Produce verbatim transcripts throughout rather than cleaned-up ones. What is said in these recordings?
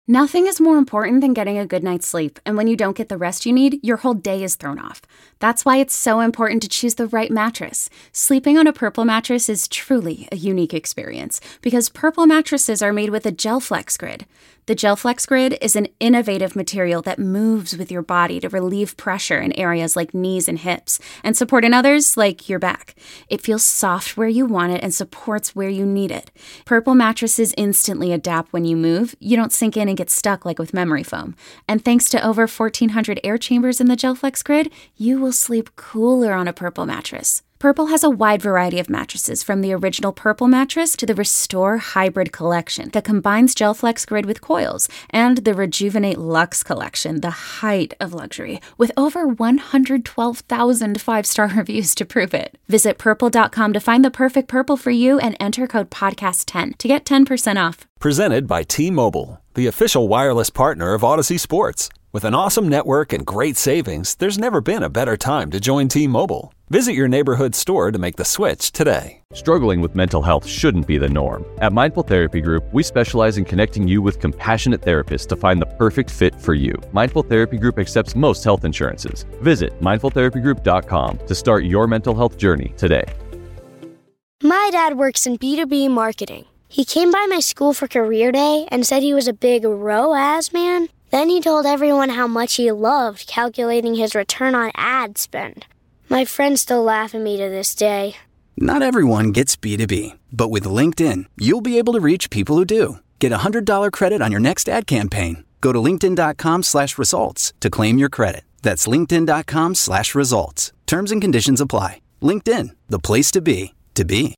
Nothing is more important than getting a good night's sleep, and when you don't get the rest you need, your whole day is thrown off. That's why it's so important to choose the right mattress. Sleeping on a Purple mattress is truly a unique experience, because Purple mattresses are made with a GelFlex Grid. The GelFlex Grid is an innovative material that moves with your body to relieve pressure in areas like knees and hips, and support in others like your back. It feels soft where you want it and supports where you need it. Purple mattresses instantly adapt when you move. You don't sink in and get stuck like with memory foam. And thanks to over fourteen hundred air chambers in the GelFlex Grid, you will sleep cooler on a Purple mattress. Purple has a wide variety of mattresses, from the original Purple mattress to the Restore Hybrid collection that combines GelFlex Grid with coils, and the Rejuvenate Luxe collection, the height of luxury, with over one hundred twelve thousand five-star reviews to prove it. Visit purple dot com to find the perfect Purple for you and enter code podcast ten to get ten percent off. Presented by T-Mobile, the official wireless partner of Odyssey Sports. With an awesome network and great savings, there's never been a better time to join T-Mobile. Visit your neighborhood store to make the switch today. Struggling with mental health shouldn't be the norm. At Mindful Therapy Group, we specialize in connecting you with compassionate therapists to find the perfect fit for you. Mindful Therapy Group accepts most health insurances. Visit mindful therapy group dot com to start your mental health journey today. My dad works in B two B marketing. He came by my school for career day and said he was a big R O A S man. Then he told everyone how much he loved calculating his return on ad spend. My friends still laugh at me to this day. Not everyone gets B two B, but with LinkedIn, you'll be able to reach people who do. Get a one hundred dollars credit on your next ad campaign. Go to linkedin dot com slash results to claim your credit. That's linkedin dot com slash results. Terms and conditions apply. LinkedIn, the place to be, to be.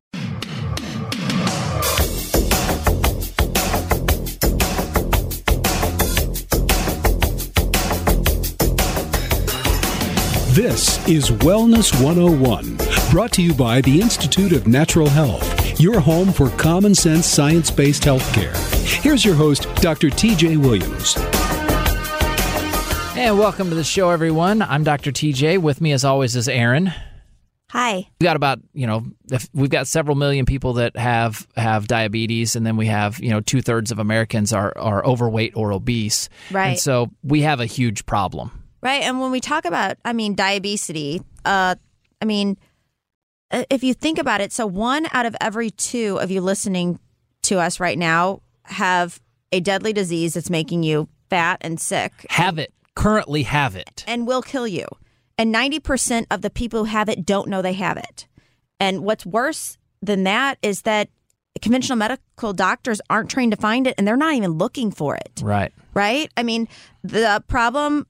This is Wellness one oh one, brought to you by the Institute of Natural Health, your home for common sense science-based healthcare. Here's your host, Doctor T J Williams. And welcome to the show, everyone. I'm Doctor T J. With me, as always, is Aaron. Hi. We got about, you know, we've got several million people that have have diabetes, and then we have, you know, two thirds of Americans are, are overweight or obese. Right. And so we have a huge problem. Right. And when we talk about, I mean, diabetes, uh, I mean, if you think about it, so one out of every two of you listening to us right now have a deadly disease that's making you fat and sick. Have it. Currently have it. And will kill you. And ninety percent of the people who have it don't know they have it. And what's worse than that is that conventional medical doctors aren't trained to find it, and they're not even looking for it. Right. Right? I mean, the problem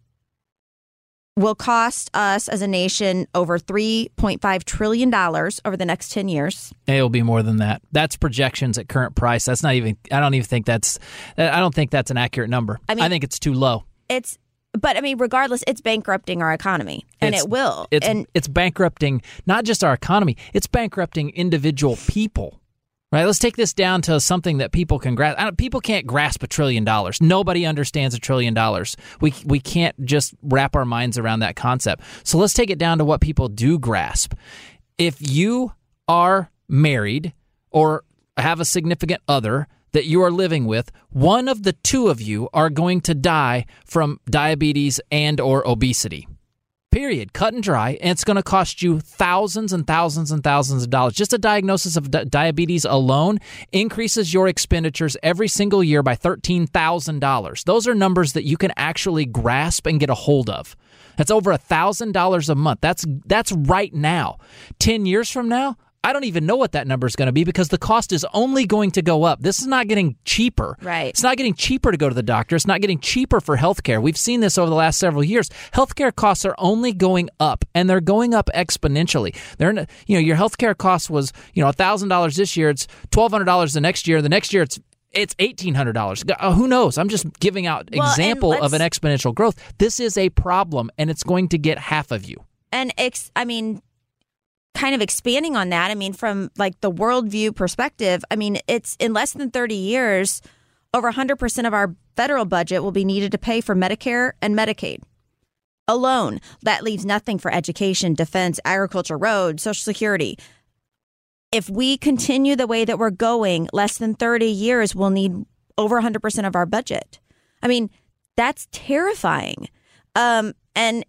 will cost us as a nation over three point five trillion dollars over the next ten years. It'll be more than that. That's projections at current price. That's not even, I don't even think that's, I don't think that's an accurate number. I mean, I think it's too low. It's, but I mean, regardless, it's bankrupting our economy, and it's, it will. It's, and it's bankrupting not just our economy, it's bankrupting individual people. Right, let's take this down to something that people can grasp. People can't grasp a trillion dollars. Nobody understands a trillion dollars. We we can't just wrap our minds around that concept. So let's take it down to what people do grasp. If you are married or have a significant other that you are living with, one of the two of you are going to die from diabetes and or obesity. Period. Cut and dry. And it's going to cost you thousands and thousands and thousands of dollars. Just a diagnosis of di- diabetes alone increases your expenditures every single year by thirteen thousand dollars. Those are numbers that you can actually grasp and get a hold of. That's over one thousand dollars a month. That's that's right now. ten years from now, I don't even know what that number is going to be, because the cost is only going to go up. This is not getting cheaper. Right. It's not getting cheaper to go to the doctor. It's not getting cheaper for healthcare. We've seen this over the last several years. Healthcare costs are only going up, and they're going up exponentially. They're, you know, your healthcare cost was, you know, one thousand dollars this year. It's twelve hundred dollars the next year. The next year, it's It's eighteen hundred dollars. Who knows? I'm just giving out well, example of an exponential growth. This is a problem, and it's going to get half of you. And ex- I mean, kind of expanding on that, I mean, from like the worldview perspective, I mean, it's in less than thirty years, over one hundred percent of our federal budget will be needed to pay for Medicare and Medicaid alone. That leaves nothing for education, defense, agriculture, roads, Social Security. If we continue the way that we're going, less than thirty years, we'll need over one hundred percent of our budget. I mean, that's terrifying. Um, and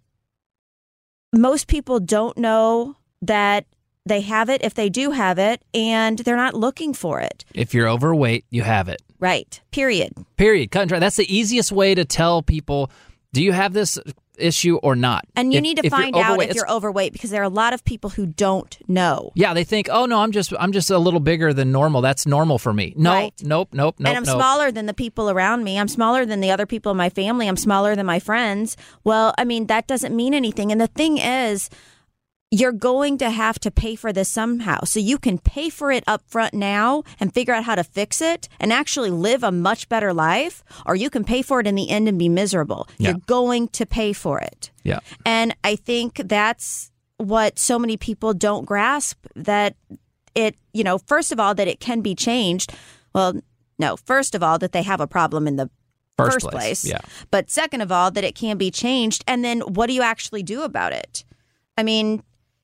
most people don't know that they have it if they do have it, and they're not looking for it. If you're overweight, you have it. Right. Period. Period. Cut and dry. That's the easiest way to tell people, do you have this issue or not? And you if, need to find out if you're overweight, because there are a lot of people who don't know. Yeah, they think, oh no, I'm just I'm just a little bigger than normal. That's normal for me. No, right. nope, nope, nope. And I'm nope. smaller than the people around me. I'm smaller than the other people in my family. I'm smaller than my friends. Well, I mean, that doesn't mean anything. And the thing is, you're going to have to pay for this somehow. So you can pay for it up front now and figure out how to fix it and actually live a much better life, or you can pay for it in the end and be miserable. Yeah. You're going to pay for it. Yeah. And I think that's what so many people don't grasp, that it, you know, first of all, that it can be changed. Well, no, first of all, that they have a problem in the First, first place. place. Yeah. But second of all, that it can be changed. And then what do you actually do about it? I mean,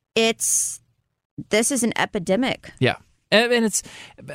It's this is an epidemic. Yeah. And, and it's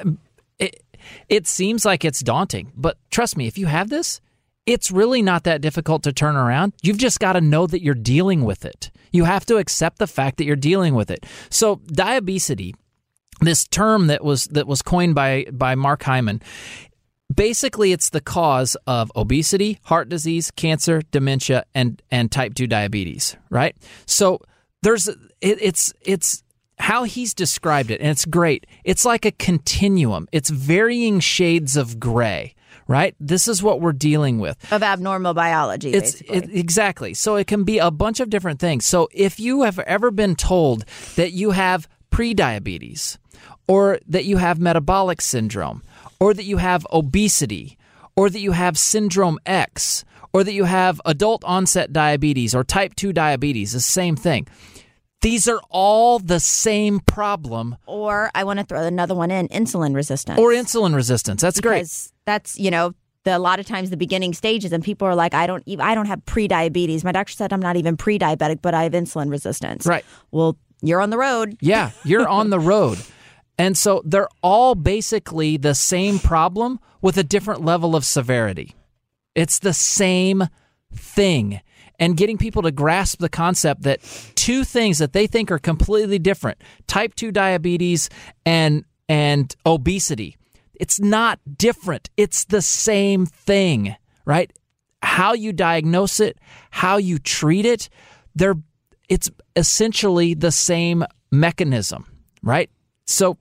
it, it seems like it's daunting, but trust me, if you have this, it's really not that difficult to turn around. You've just got to know that you're dealing with it. You have to accept the fact that you're dealing with it. So diabesity, this term that was that was coined by by Mark Hyman, basically it's the cause of obesity, heart disease, cancer, dementia, and and type two diabetes, right? So There's it, it's it's how he's described it, and it's great. It's like a continuum. It's varying shades of gray, right? This is what we're dealing with. Of abnormal biology, it's, basically. It, exactly. So it can be a bunch of different things. So if you have ever been told that you have prediabetes, or that you have metabolic syndrome, or that you have obesity, or that you have syndrome X, or that you have adult onset diabetes or type two diabetes, the same thing. These are all the same problem. Or I want to throw another one in, insulin resistance. Or insulin resistance. That's because great. Because that's, you know, the, a lot of times the beginning stages, and people are like, I don't even, I don't have pre-diabetes. My doctor said I'm not even pre-diabetic, but I have insulin resistance. Right. Well, you're on the road. Yeah, you're on the road. And so they're all basically the same problem with a different level of severity. It's the same thing. And getting people to grasp the concept that two things that they think are completely different, type two diabetes and and obesity, it's not different. It's the same thing, right? How you diagnose it, how you treat it, they're it's essentially the same mechanism, right? So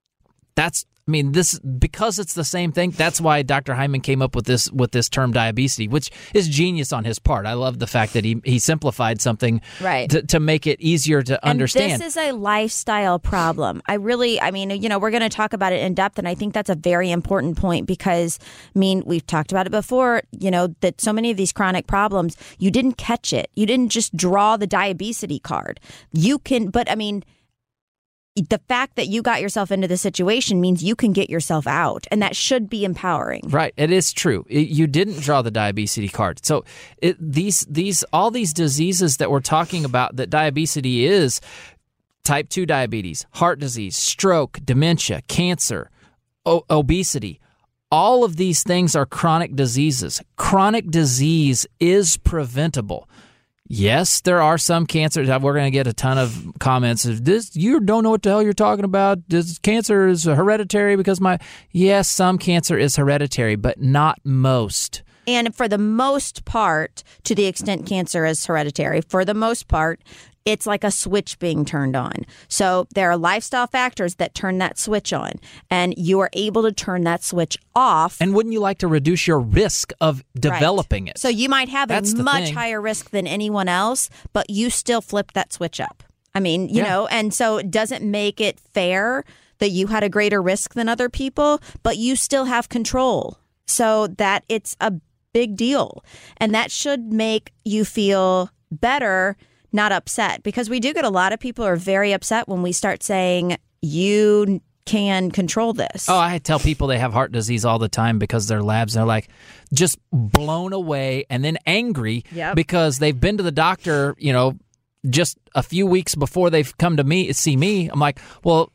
that's I mean, this because it's the same thing. That's why Doctor Hyman came up with this with this term diabesity, which is genius on his part. I love the fact that he he simplified something right. to, to make it easier to and understand. This is a lifestyle problem. I really, I mean, you know, we're going to talk about it in depth, and I think that's a very important point because, I mean, we've talked about it before. You know, that so many of these chronic problems, you didn't catch it. You didn't just draw the diabesity card. You can, but I mean. The fact that you got yourself into this situation means you can get yourself out, and that should be empowering. Right, it is true. It, you didn't draw the diabesity card. So it, these these all these diseases that we're talking about that diabesity is, type two diabetes, heart disease, stroke, dementia, cancer, o- obesity, all of these things are chronic diseases. Chronic disease is preventable. Yes, there are some cancers. We're going to get a ton of comments. This you don't know what the hell you're talking about. This cancer is hereditary because my yes, some cancer is hereditary, but not most. And for the most part, to the extent cancer is hereditary, for the most part, it's like a switch being turned on. So there are lifestyle factors that turn that switch on, and you are able to turn that switch off. And wouldn't you like to reduce your risk of developing right. it? So you might have That's a much thing. higher risk than anyone else, but you still flipped that switch up. I mean, you yeah. know, and so it doesn't make it fair that you had a greater risk than other people, but you still have control. So that it's a big deal. And that should make you feel better, not upset, because we do get a lot of people who are very upset when we start saying you can control this. Oh, I tell people they have heart disease all the time because their labs are like just blown away and then angry yep. because they've been to the doctor, you know, just a few weeks before they've come to me see me. I'm like, well,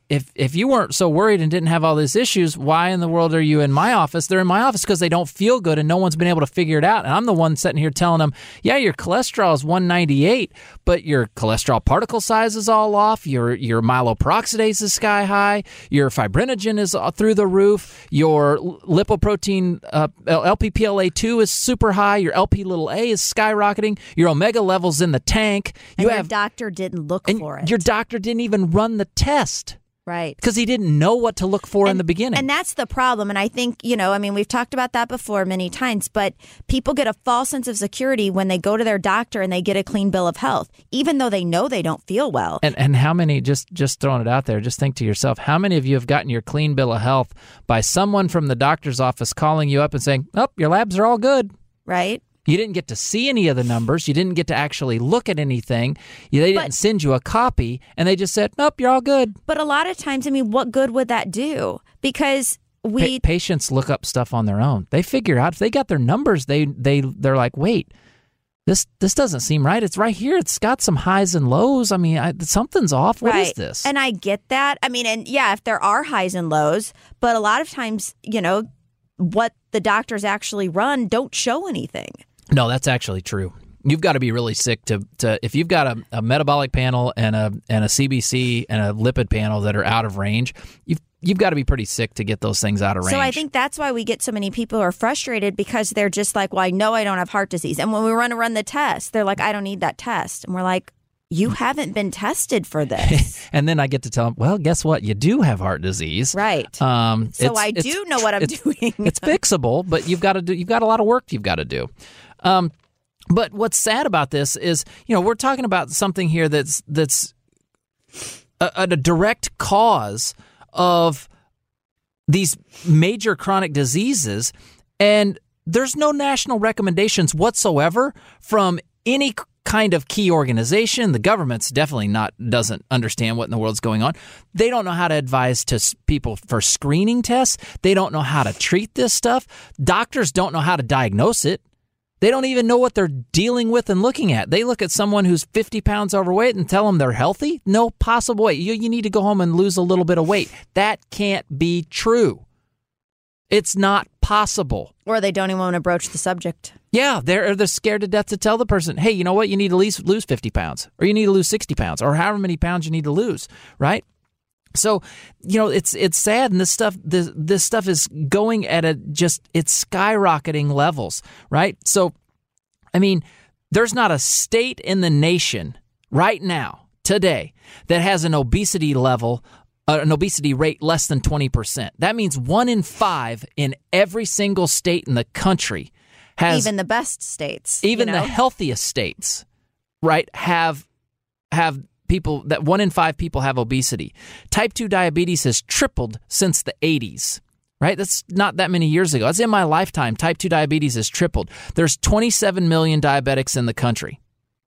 if if you weren't so worried and didn't have all these issues, why in the world are you in my office? They're in my office because they don't feel good and no one's been able to figure it out. And I'm the one sitting here telling them, yeah, your cholesterol is one ninety-eight, but your cholesterol particle size is all off. Your your myeloperoxidase is sky high. Your fibrinogen is through the roof. Your lipoprotein uh, L P P L A two is super high. Your L P little a is skyrocketing. Your omega levels in the tank. You and have your doctor didn't look and for it. Your doctor didn't even run the test. Right. Because he didn't know what to look for and, in the beginning. And that's the problem. And I think, you know, I mean, we've talked about that before many times, but people get a false sense of security when they go to their doctor and they get a clean bill of health, even though they know they don't feel well. And and how many, just, just throwing it out there, just think to yourself, how many of you have gotten your clean bill of health by someone from the doctor's office calling you up and saying, oh, your labs are all good. Right. You didn't get to see any of the numbers. You didn't get to actually look at anything. You, they didn't but, send you a copy, and they just said, nope, you're all good. But a lot of times, I mean, what good would that do? Because we... Pa- patients look up stuff on their own. They figure out, if they got their numbers, they, they, they're like, wait, this this doesn't seem right. It's right here. It's got some highs and lows. I mean, I, something's off. What right. is this? And I get that. I mean, and yeah, if there are highs and lows, but a lot of times, you know, what the doctors actually run don't show anything. No, that's actually true. You've got to be really sick to, to if you've got a, a metabolic panel and a and a C B C and a lipid panel that are out of range, you've you've got to be pretty sick to get those things out of range. So I think that's why we get so many people who are frustrated, because they're just like, well, I know I don't have heart disease. And when we run to run the test, they're like, I don't need that test. And we're like, you haven't been tested for this. And then I get to tell them, well, guess what? You do have heart disease. Right. Um, so I do know what I'm it's, doing. It's fixable, but you've got to do. You've got a lot of work you've got to do. Um, but what's sad about this is, you know, we're talking about something here that's that's a, a direct cause of these major chronic diseases, and there's no national recommendations whatsoever from any kind of key organization. The government's definitely not doesn't understand what in the world's going on. They don't know how to advise to people for screening tests. They don't know how to treat this stuff. Doctors don't know how to diagnose it. They don't even know what they're dealing with and looking at. They look at someone who's fifty pounds overweight and tell them they're healthy. No possible way. You, you need to go home and lose a little bit of weight. That can't be true. It's not possible. Or they don't even want to broach the subject. Yeah, they're, they're scared to death to tell the person, hey, you know what? You need to lose, lose fifty pounds, or you need to lose sixty pounds, or however many pounds you need to lose, right? So, you know, it's it's sad, and this stuff this this stuff is going at a just it's skyrocketing levels, right? So, I mean, there's not a state in the nation right now, today, that has an obesity level, uh, an obesity rate less than twenty percent. That means one in five in every single state in the country has, even the best states, even you know? the healthiest states, right, have have. People that one in five people have obesity. Type two diabetes has tripled since the eighties, right? That's not that many years ago. That's in my lifetime. Type two diabetes has tripled. There's twenty-seven million diabetics in the country.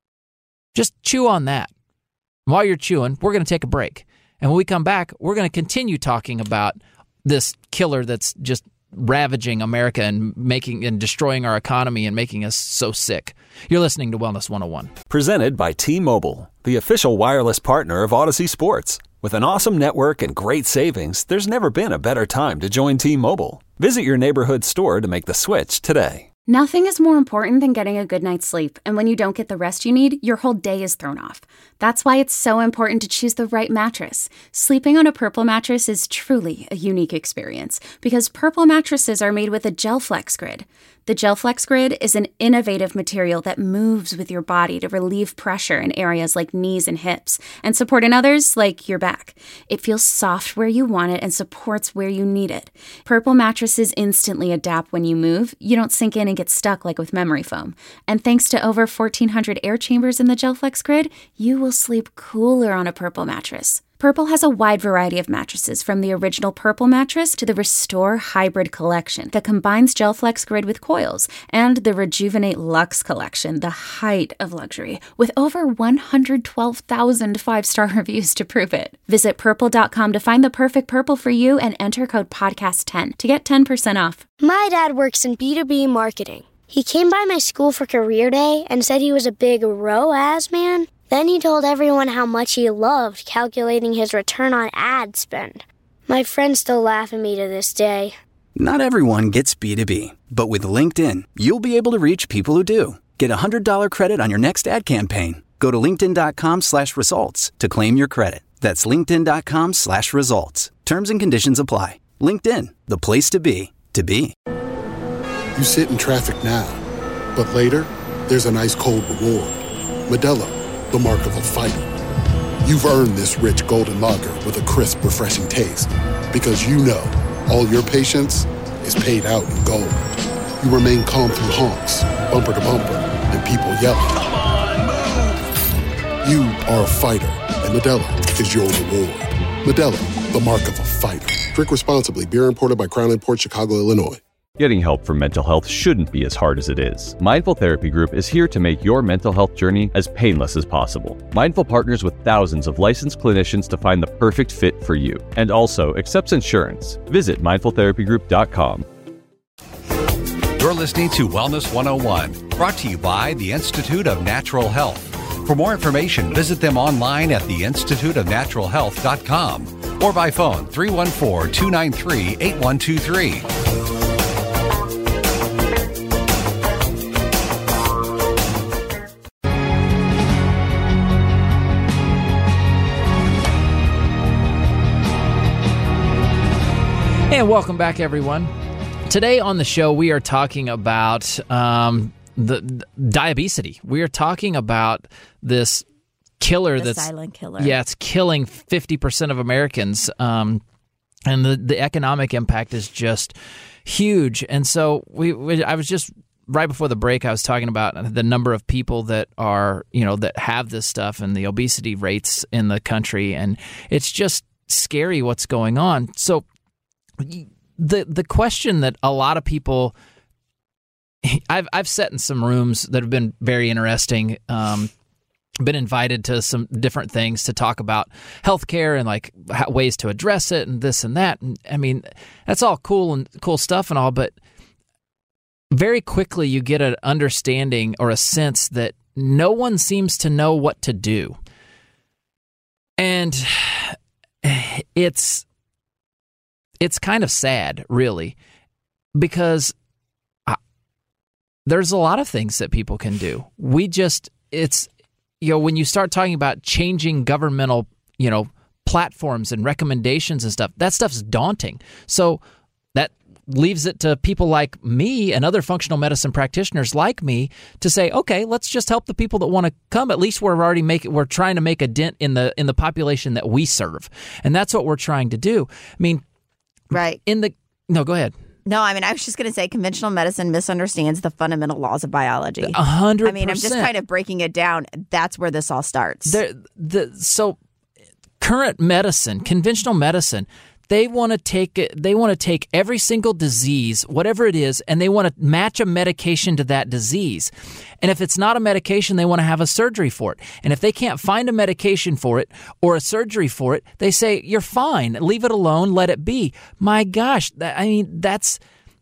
Just chew on that. While you're chewing, we're going to take a break. And when we come back, we're going to continue talking about this killer that's just ravaging America and making and destroying our economy and making us so sick. You're listening to Wellness one oh one. Presented by T-Mobile, the official wireless partner of Odyssey Sports. With an awesome network and great savings, there's never been a better time to join T-Mobile. Visit your neighborhood store to make the switch today. Nothing is more important than getting a good night's sleep, and when you don't get the rest you need, your whole day is thrown off. That's why it's so important to choose the right mattress. Sleeping on a Purple mattress is truly a unique experience, because Purple mattresses are made with a GelFlex Grid. The GelFlex Grid is an innovative material that moves with your body to relieve pressure in areas like knees and hips, and support in others like your back. It feels soft where you want it and supports where you need it. Purple mattresses instantly adapt when you move. You don't sink in and get stuck like with memory foam. And thanks to over fourteen hundred air chambers in the GelFlex Grid, you will sleep cooler on a Purple mattress. Purple has a wide variety of mattresses, from the original Purple mattress to the Restore Hybrid collection that combines GelFlex Grid with coils, and the Rejuvenate Luxe collection, the height of luxury, with over one hundred twelve thousand five-star reviews to prove it. Visit purple dot com to find the perfect Purple for you and enter code podcast ten to get ten percent off. My dad works in B two B marketing. He came by my school for career day and said he was a big R O A S man. Then he told everyone how much he loved calculating his return on ad spend. My friends still laugh at me to this day. Not everyone gets B two B, but with LinkedIn, you'll be able to reach people who do. Get a one hundred dollars credit on your next ad campaign. Go to linkedin.com slash results to claim your credit. That's linkedin.com slash results. Terms and conditions apply. LinkedIn, the place to be, to be. You sit in traffic now, but later, there's an ice-cold reward. Modelo, the mark of a fighter. You've earned this rich golden lager with a crisp, refreshing taste. Because you know, all your patience is paid out in gold. You remain calm through honks, bumper to bumper, and people yelling. Come on, move! You are a fighter, and Modelo is your reward. Modelo, the mark of a fighter. Drink responsibly. Beer imported by Crown Imports, Chicago, Illinois. Getting help for mental health shouldn't be as hard as it is. Mindful Therapy Group is here to make your mental health journey as painless as possible. Mindful partners with thousands of licensed clinicians to find the perfect fit for you, and also accepts insurance. Visit mindful therapy group dot com. You're listening to Wellness one oh one, brought to you by the Institute of Natural Health. For more information, visit them online at the institute of natural health dot com or by phone three one four, two nine three, eight one two three. And welcome back, everyone. Today on the show, we are talking about um, the, the diabesity. We are talking about this killer the that's silent killer. Yeah, it's killing fifty percent of Americans, um, and the the economic impact is just huge. And so we, we, I was just right before the break, I was talking about the number of people that are, you know, that have this stuff and the obesity rates in the country, and it's just scary what's going on. So the the question that a lot of people, I've I've sat in some rooms that have been very interesting. Um, been invited to some different things to talk about healthcare and like how, ways to address it and this and that. And I mean, that's all cool and cool stuff and all, but very quickly you get an understanding or a sense that no one seems to know what to do. And it's it's kind of sad, really, because I, there's a lot of things that people can do. We just, it's, you know, when you start talking about changing governmental, you know, platforms and recommendations and stuff, that stuff's daunting. So that leaves it to people like me and other functional medicine practitioners like me to say, okay, let's just help the people that want to come. At least we're already making, we're trying to make a dent in the in the population that we serve, and that's what we're trying to do. I mean, right in the no, go ahead. No, I mean, I was just going to say conventional medicine misunderstands the fundamental laws of biology. A hundred I mean, I'm just percent. kind of breaking it down. That's where this all starts. The, the, so current medicine, conventional medicine, they want to take it, they want to take every single disease, whatever it is, and they want to match a medication to that disease. And if it's not a medication, they want to have a surgery for it. And if they can't find a medication for it or a surgery for it, they say, you're fine, leave it alone, let it be. My gosh, that, I mean, that's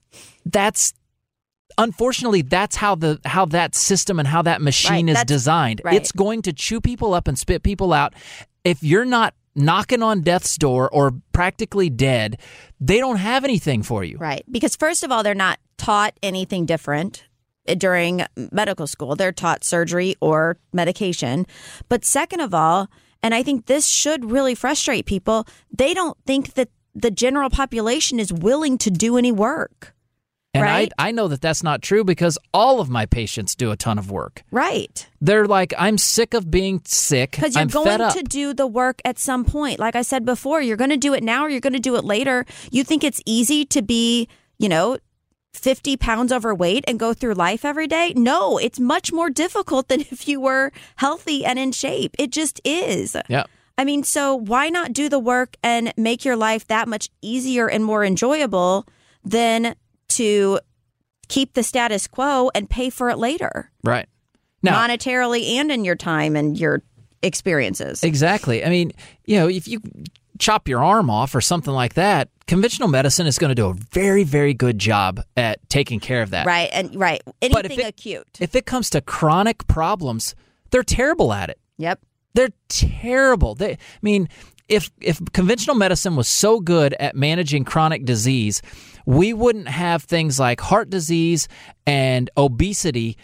that's unfortunately that's how the how that system and how that machine Right, is designed. right. It's going to chew people up and spit people out. If you're not knocking on death's door or practically dead, they don't have anything for you. Right. Because first of all, they're not taught anything different during medical school. They're taught surgery or medication. But second of all, and I think this should really frustrate people, they don't think that the general population is willing to do any work. And right? I, I know that that's not true because all of my patients do a ton of work. Right. They're like, I'm sick of being sick. Because you're I'm going fed up. to do the work at some point. Like I said before, you're going to do it now or you're going to do it later. You think it's easy to be, you know, fifty pounds overweight and go through life every day? No, it's much more difficult than if you were healthy and in shape. It just is. Yeah. I mean, so why not do the work and make your life that much easier and more enjoyable than to keep the status quo and pay for it later? Right. Now, monetarily and in your time and your experiences. Exactly. I mean, you know, if you chop your arm off or something like that, conventional medicine is going to do a very, very good job at taking care of that. Right. And right. But if Anything it- acute. If it comes to chronic problems, they're terrible at it. Yep. They're terrible. They, I mean, if if conventional medicine was so good at managing chronic disease, we wouldn't have things like heart disease and obesity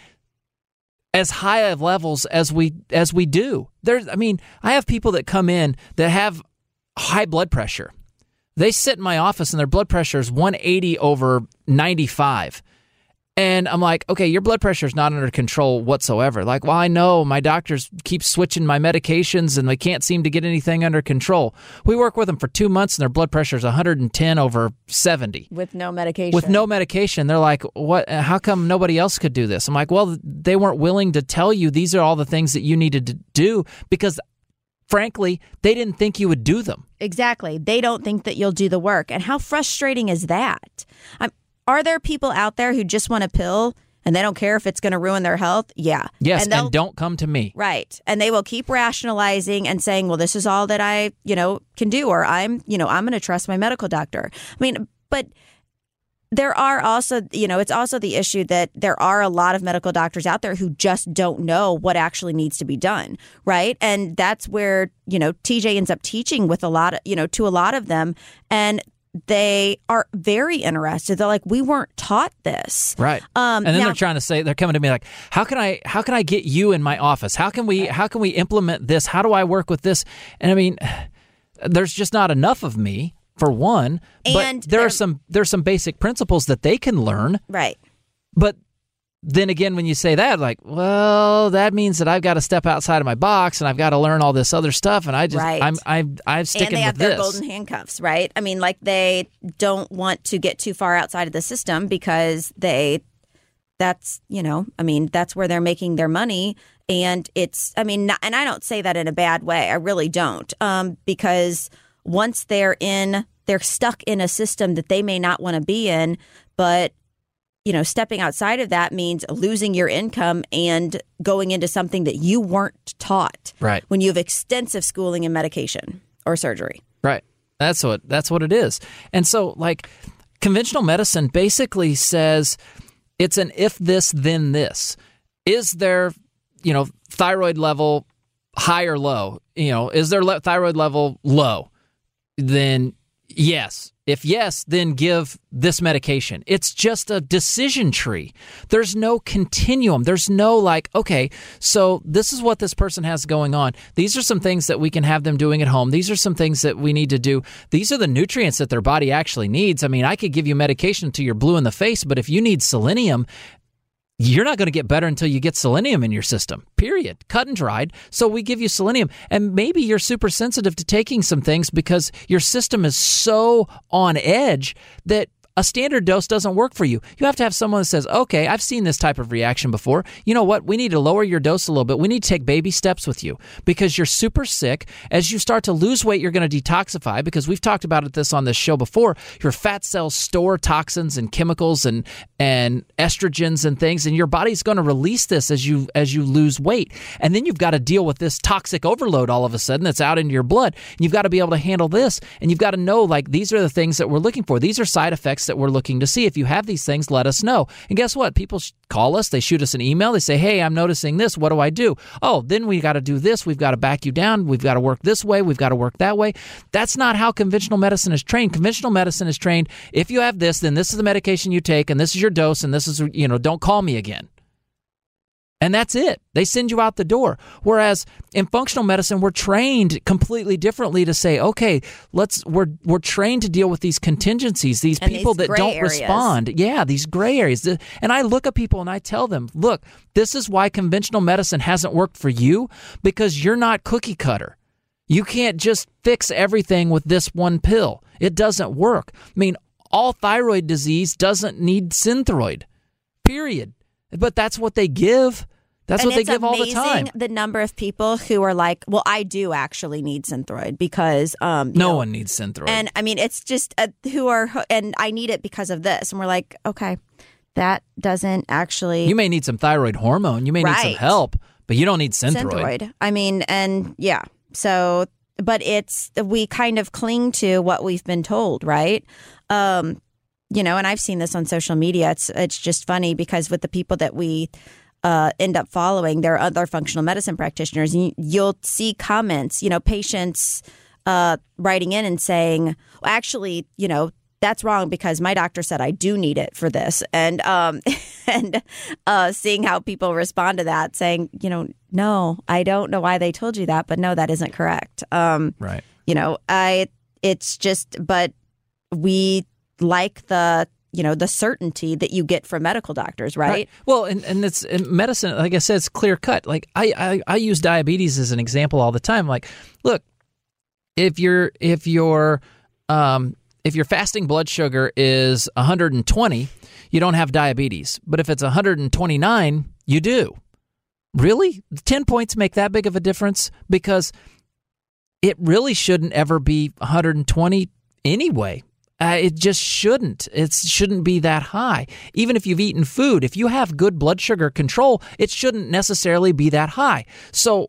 as high of levels as we as we do. There's, I mean, I have people that come in that have high blood pressure. They sit in my office and their blood pressure is one eighty over ninety-five. And I'm like, okay, your blood pressure is not under control whatsoever. Like, well, I know my doctors keep switching my medications and they can't seem to get anything under control. We work with them for two months and their blood pressure is one hundred ten over seventy. With no medication. With no medication. They're like, what? How come nobody else could do this? I'm like, well, they weren't willing to tell you these are all the things that you needed to do because, frankly, they didn't think you would do them. Exactly. They don't think that you'll do the work. And how frustrating is that? I'm, Are there people out there who just want a pill and they don't care if it's going to ruin their health? Yeah. Yes, and, and don't come to me. Right. And they will keep rationalizing and saying, well, this is all that I, you know, can do, or I'm, you know, I'm going to trust my medical doctor. I mean, but there are also, you know, it's also the issue that there are a lot of medical doctors out there who just don't know what actually needs to be done. Right. And that's where, you know, T J ends up teaching with a lot of, you know, to a lot of them. And they are very interested. They're like, we weren't taught this. Right. Um, and then now, they're trying to say, they're coming to me like, how can I, how can I get you in my office? How can we, how can we implement this? How do I work with this? And I mean, there's just not enough of me, for one, and but there are some, there's some basic principles that they can learn. Right. But then again, when you say that, like, well, that means that I've got to step outside of my box and I've got to learn all this other stuff. And I just, right. I'm, I'm, I'm sticking and they have with their this. golden handcuffs, right? I mean, like they don't want to get too far outside of the system because they, that's, you know, I mean, that's where they're making their money. And it's, I mean, not, and I don't say that in a bad way. I really don't. Um, because once they're in, they're stuck in a system that they may not want to be in, but you know, stepping outside of that means losing your income and going into something that you weren't taught. Right. When you have extensive schooling in medication or surgery. Right. That's what that's what it is. And so, like, conventional medicine basically says it's an if this, then this. Is their, you know, thyroid level high or low? You know, is their le- thyroid level low? Then yes. If yes, then give this medication. It's just a decision tree. There's no continuum. There's no like, okay, so this is what this person has going on. These are some things that we can have them doing at home. These are some things that we need to do. These are the nutrients that their body actually needs. I mean, I could give you medication until you're blue in the face, but if you need selenium, you're not going to get better until you get selenium in your system, period. Cut and dried. So we give you selenium. And maybe you're super sensitive to taking some things because your system is so on edge that a standard dose doesn't work for you. You have to have someone that says, okay, I've seen this type of reaction before. You know what? We need to lower your dose a little bit. We need to take baby steps with you because you're super sick. As you start to lose weight, you're going to detoxify because we've talked about it this on this show before. Your fat cells store toxins and chemicals and and estrogens and things, and your body's going to release this as you as you lose weight. And then you've got to deal with this toxic overload all of a sudden that's out into your blood. And you've got to be able to handle this, and you've got to know, like, these are the things that we're looking for. These are side effects that we're looking to see. If you have these things, let us know. And guess what? People call us. They shoot us an email. They say, hey, I'm noticing this. What do I do? Oh, then we got to do this. We've got to back you down. We've got to work this way. We've got to work that way. That's not how conventional medicine is trained. Conventional medicine is trained, if you have this, then this is the medication you take, and this is your dose, and this is, you know, don't call me again. And that's it. They send you out the door. Whereas in functional medicine, we're trained completely differently to say, okay, let's we're we're trained to deal with these contingencies, these and people these that don't areas. respond. Yeah, these gray areas. And I look at people and I tell them, look, this is why conventional medicine hasn't worked for you, because you're not cookie cutter. You can't just fix everything with this one pill. It doesn't work. I mean, all thyroid disease doesn't need Synthroid, period. But that's what they give. That's and what they give all the time. It's amazing the number of people who are like, well, I do actually need Synthroid because um, no know, one needs Synthroid. And I mean, it's just uh, who are, and I need it because of this. And we're like, okay, that doesn't actually. You may need some thyroid hormone. You may right. need some help, but you don't need Synthroid. Synthroid. I mean, and yeah. So, but it's, we kind of cling to what we've been told, right? Um, you know, and I've seen this on social media. It's it's just funny because with the people that we uh, end up following their other functional medicine practitioners. And you, you'll see comments, you know, patients uh, writing in and saying, well, actually, you know, that's wrong because my doctor said I do need it for this. And um, and uh, seeing how people respond to that, saying, you know, no, I don't know why they told you that, but no, that isn't correct. Um, right. You know, I it's just, but we like the, you know, the certainty that you get from medical doctors, right? right. Well, and, and it's in medicine, like I said, it's clear cut. Like I, I, I use diabetes as an example all the time. Like, look, if you're, if you're, um, if your fasting blood sugar is one hundred twenty, you don't have diabetes. But if it's one hundred twenty-nine, you do. Really? ten points make that big of a difference? Because it really shouldn't ever be one hundred twenty anyway. Uh, it just shouldn't. It shouldn't be that high. Even if you've eaten food, if you have good blood sugar control, it shouldn't necessarily be that high. So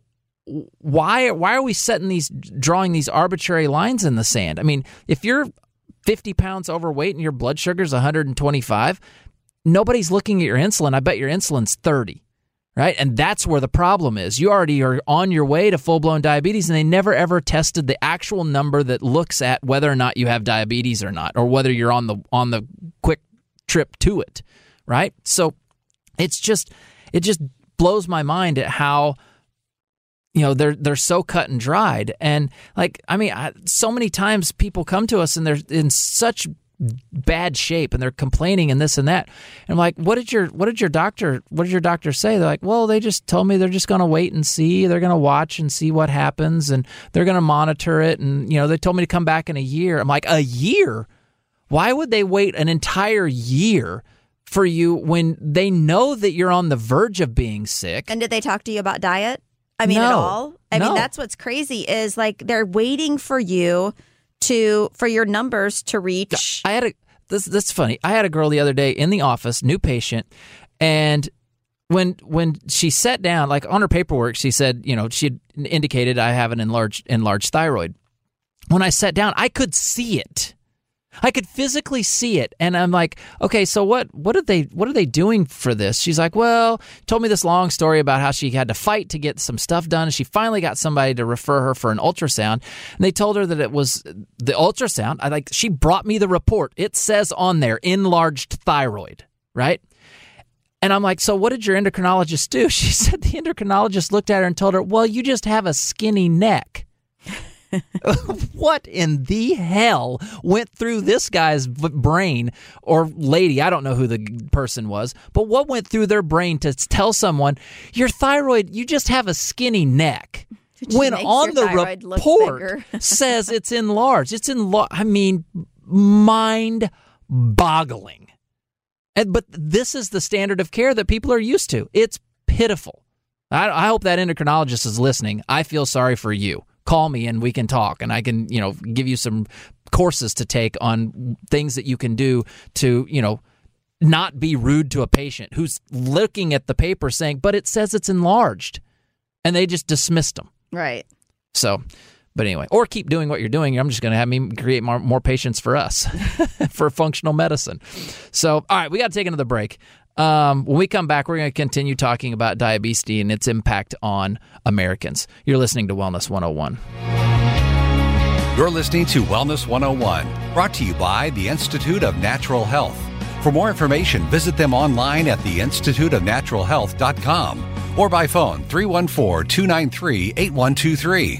why why are we setting these, drawing these arbitrary lines in the sand? I mean, if you're fifty pounds overweight and your blood sugar is one hundred twenty-five, nobody's looking at your insulin. I bet your insulin's thirty, right? And that's where the problem is. You already are on your way to full-blown diabetes, and they never ever tested the actual number that looks at whether or not you have diabetes or not, or whether you're on the on the quick trip to it, right? So it's just it just blows my mind at how, you know, they're they're so cut and dried. And like, I mean, I, so many times people come to us and they're in such bad shape and they're complaining and this and that. And I'm like, what did your what did your doctor what did your doctor say? They're like, well, they just told me they're just going to wait and see. They're going to watch and see what happens, and they're going to monitor it. And you know, they told me to come back in a year. I'm like, a year? Why would they wait an entire year for you when they know that you're on the verge of being sick? And did they talk to you about diet? I mean, no, at all? I no. mean, that's what's crazy is like they're waiting for you to, for your numbers to reach. I had a, this, this is funny. I had a girl the other day in the office, new patient, and when when she sat down, like on her paperwork, she said, you know, she had indicated I have an enlarged, enlarged thyroid. When I sat down, I could see it. I could physically see it, and I'm like, okay, so what? What are they? What are they doing for this? She's like, well, told me this long story about how she had to fight to get some stuff done, and she finally got somebody to refer her for an ultrasound, and they told her that it was the ultrasound. I like, she brought me the report. It says on there, enlarged thyroid, right? And I'm like, so what did your endocrinologist do? She said the endocrinologist looked at her and told her, well, you just have a skinny neck. What in the hell went through this guy's brain or lady? I don't know who the person was, but what went through their brain to tell someone your thyroid, you just have a skinny neck, when on the report says it's enlarged? It's enlarged. I mean, mind-boggling. And, but this is the standard of care that people are used to. It's pitiful. I, I hope that endocrinologist is listening. I feel sorry for you. Call me and we can talk, and I can, you know, give you some courses to take on things that you can do to, you know, not be rude to a patient who's looking at the paper saying, but it says it's enlarged, and they just dismissed them. Right. So, but anyway, or keep doing what you're doing. I'm just going to have me create more, more patients for us for functional medicine. So, all right, we got to take another break. Um, when we come back, we're going to continue talking about diabetes and its impact on Americans. You're listening to Wellness one oh one. You're listening to Wellness one oh one, brought to you by the Institute of Natural Health. For more information, visit them online at the institute of natural health dot com or by phone three one four, two nine three, eight one two three.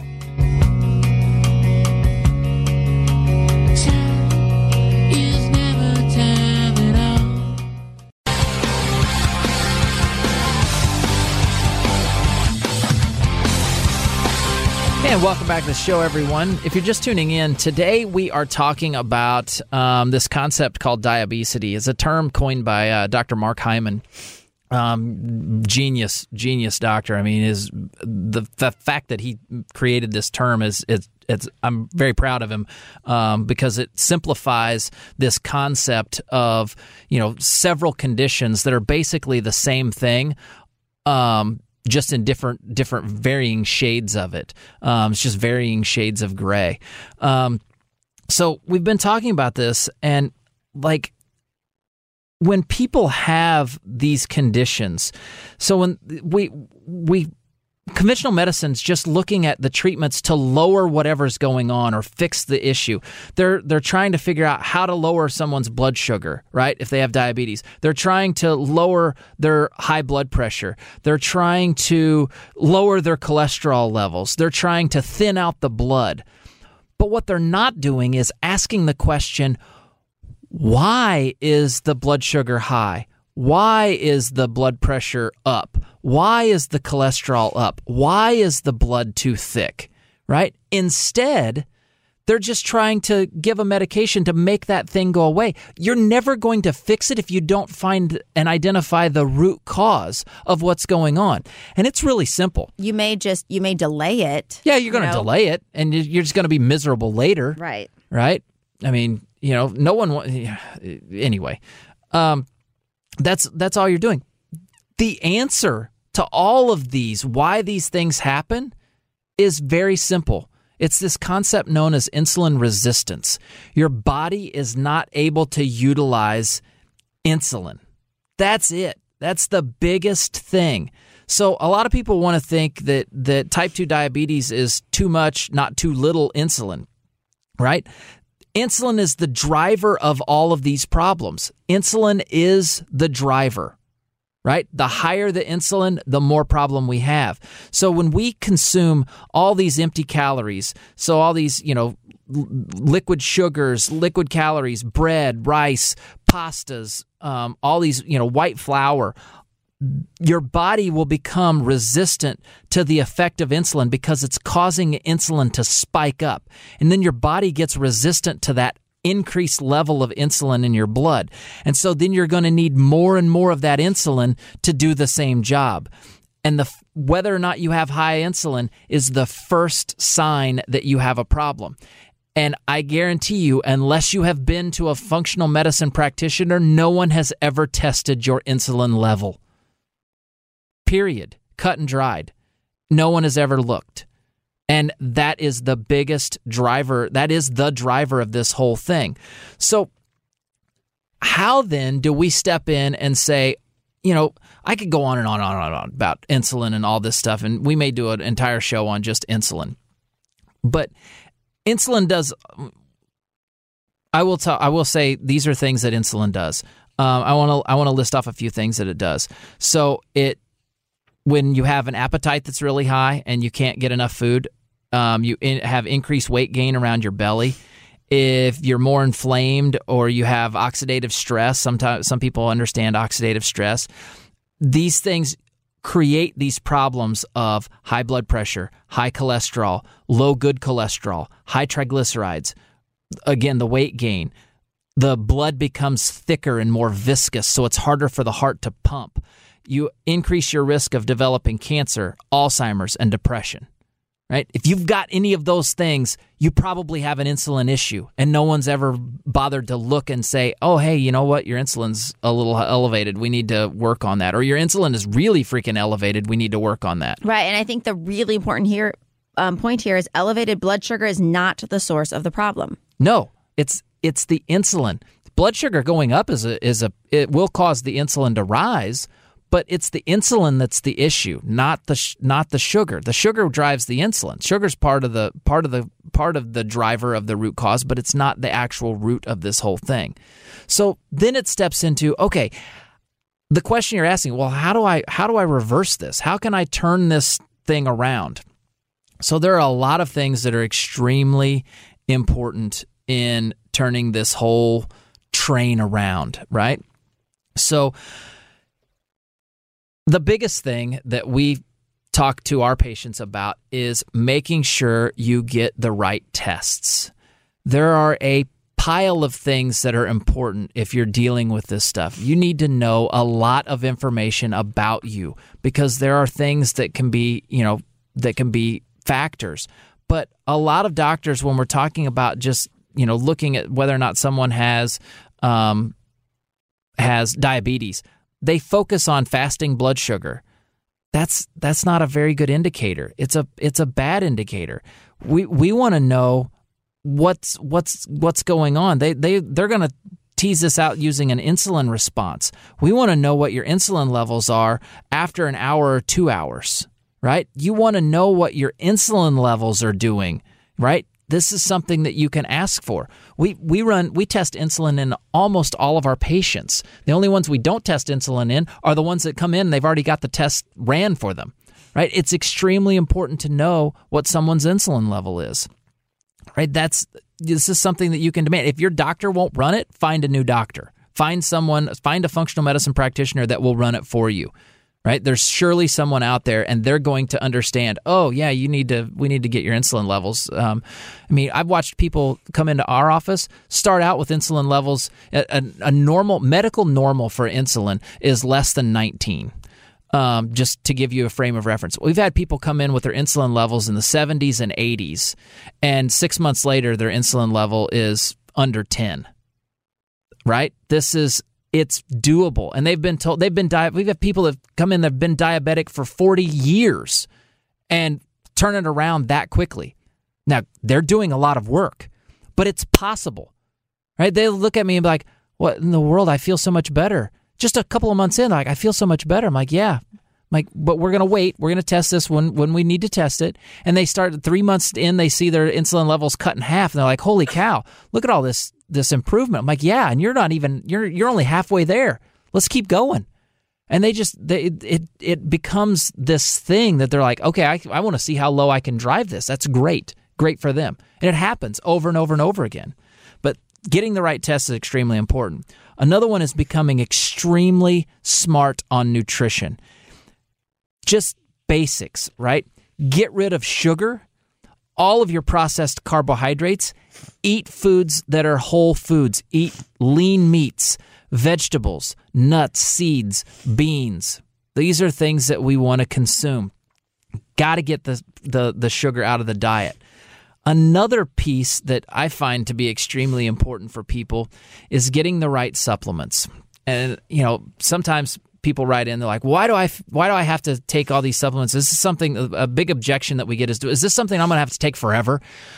And welcome back to the show, everyone. If you're just tuning in, today we are talking about um, this concept called diabesity. It's a term coined by uh, Doctor Mark Hyman. Um, genius, genius doctor. I mean, is the the fact that he created this term is it's, it's I'm very proud of him um, because it simplifies this concept of, you know, several conditions that are basically the same thing. Um, just in different different varying shades of it. Um, it's just varying shades of gray. Um, so we've been talking about this, and like when people have these conditions, so when we we conventional medicine's just looking at the treatments to lower whatever's going on or fix the issue. They're they're trying to figure out how to lower someone's blood sugar, right? If they have diabetes. They're trying to lower their high blood pressure. They're trying to lower their cholesterol levels. They're trying to thin out the blood. But what they're not doing is asking the question, why is the blood sugar high? Why is the blood pressure up? Why is the cholesterol up? Why is the blood too thick, right? Instead, they're just trying to give a medication to make that thing go away. You're never going to fix it if you don't find and identify the root cause of what's going on. And it's really simple. You may just, you may delay it. Yeah, you're going to you know? delay it, and you're just going to be miserable later. Right. Right? I mean, you know, no one wants... Anyway, um, that's that's all you're doing. The answer to all of these, why these things happen, is very simple. It's this concept known as insulin resistance. Your body is not able to utilize insulin. That's it. That's the biggest thing. So a lot of people want to think that, that type two diabetes is too much, not too little insulin, right? Insulin is the driver of all of these problems. Insulin is the driver, right? The higher the insulin, the more problem we have. So when we consume all these empty calories, so all these, you know, l- liquid sugars, liquid calories, bread, rice, pastas, um, all these, you know, white flour, your body will become resistant to the effect of insulin because it's causing insulin to spike up. And then your body gets resistant to that increased level of insulin in your blood. And so then you're going to need more and more of that insulin to do the same job. And the whether or not you have high insulin is the first sign that you have a problem. And I guarantee you, unless you have been to a functional medicine practitioner, no one has ever tested your insulin level. Period. Cut and dried. No one has ever looked. And that is the biggest driver. That is the driver of this whole thing. So how then do we step in and say, you know, I could go on and on and on and on about insulin and all this stuff, and we may do an entire show on just insulin. But insulin does, I will tell, I will say these are things that insulin does. Um, I want to I want to list off a few things that it does. So it When you have an appetite that's really high and you can't get enough food, um, you in, have increased weight gain around your belly. If you're more inflamed or you have oxidative stress, sometimes some people understand oxidative stress. These things create these problems of high blood pressure, high cholesterol, low good cholesterol, high triglycerides. Again, the weight gain. The blood becomes thicker and more viscous, so it's harder for the heart to pump. You increase your risk of developing cancer, Alzheimer's, and depression, right? If you've got any of those things, you probably have an insulin issue, and no one's ever bothered to look and say, oh, hey, you know what? Your insulin's a little elevated. We need to work on that. Or your insulin is really freaking elevated. We need to work on that. Right, and I think the really important here um, point here is elevated blood sugar is not the source of the problem. No, it's it's the insulin. Blood sugar going up is a is a it will cause the insulin to rise. But it's the insulin that's the issue, not the sh- not the sugar. The sugar drives the insulin. Sugar's part of the part of the part of the driver of the root cause, but it's not the actual root of this whole thing. So then it steps into, okay, the question you're asking, well, how do I how do I reverse this? How can I turn this thing around? So there are a lot of things that are extremely important in turning this whole train around, right? So the biggest thing that we talk to our patients about is making sure you get the right tests. There are a pile of things that are important if you're dealing with this stuff. You need to know a lot of information about you because there are things that can be, you know, that can be factors. But a lot of doctors, when we're talking about just, you know, looking at whether or not someone has um, has diabetes, they focus on fasting blood sugar. That's that's not a very good indicator. It's a it's a bad indicator. We we want to know what's what's what's going on. They they they're going to tease this out using an insulin response. We want to know what your insulin levels are after an hour or two hours, right? You want to know what your insulin levels are doing, right? This is something that you can ask for. We we run we test insulin in almost all of our patients. The only ones we don't test insulin in are the ones that come in and they've already got the test ran for them, right? It's extremely important to know what someone's insulin level is, right? That's this is something that you can demand. If your doctor won't run it, find a new doctor. Find someone, find a functional medicine practitioner that will run it for you. Right? There's surely someone out there, and they're going to understand. Oh, yeah, you need to. We need to get your insulin levels. Um, I mean, I've watched people come into our office start out with insulin levels. A, a, a normal medical normal for insulin is less than nineteen. Um, just to give you a frame of reference, we've had people come in with their insulin levels in the seventies and eighties, and six months later, their insulin level is under ten. Right? This is. It's doable, and they've been told they've been di- we've had people that have come in that have been diabetic for forty years and turn it around that quickly. Now, they're doing a lot of work, but it's possible, right? They look at me and be like, "What in the world? I feel so much better." Just a couple of months in, like, I feel so much better. I'm like, "Yeah." I'm like, but we're gonna wait. We're gonna test this when when we need to test it. And they start three months in, they see their insulin levels cut in half, and they're like, "Holy cow! Look at all this." this improvement. I'm like, yeah, and you're not even, you're you're only halfway there. Let's keep going. And they just, they, it it becomes this thing that they're like, okay, I, I want to see how low I can drive this. That's great. Great for them. And it happens over and over and over again. But getting the right test is extremely important. Another one is becoming extremely smart on nutrition. Just basics, right? Get rid of sugar, all of your processed carbohydrates. Eat foods that are whole foods. Eat lean meats, vegetables, nuts, seeds, beans. These are things that we want to consume. Got to get the, the, the sugar out of the diet. Another piece that I find to be extremely important for people is getting the right supplements. And, you know, sometimes people write in, they're like, why do I why do I have to take all these supplements? This is something, a big objection that we get is, is this something I'm going to have to take forever?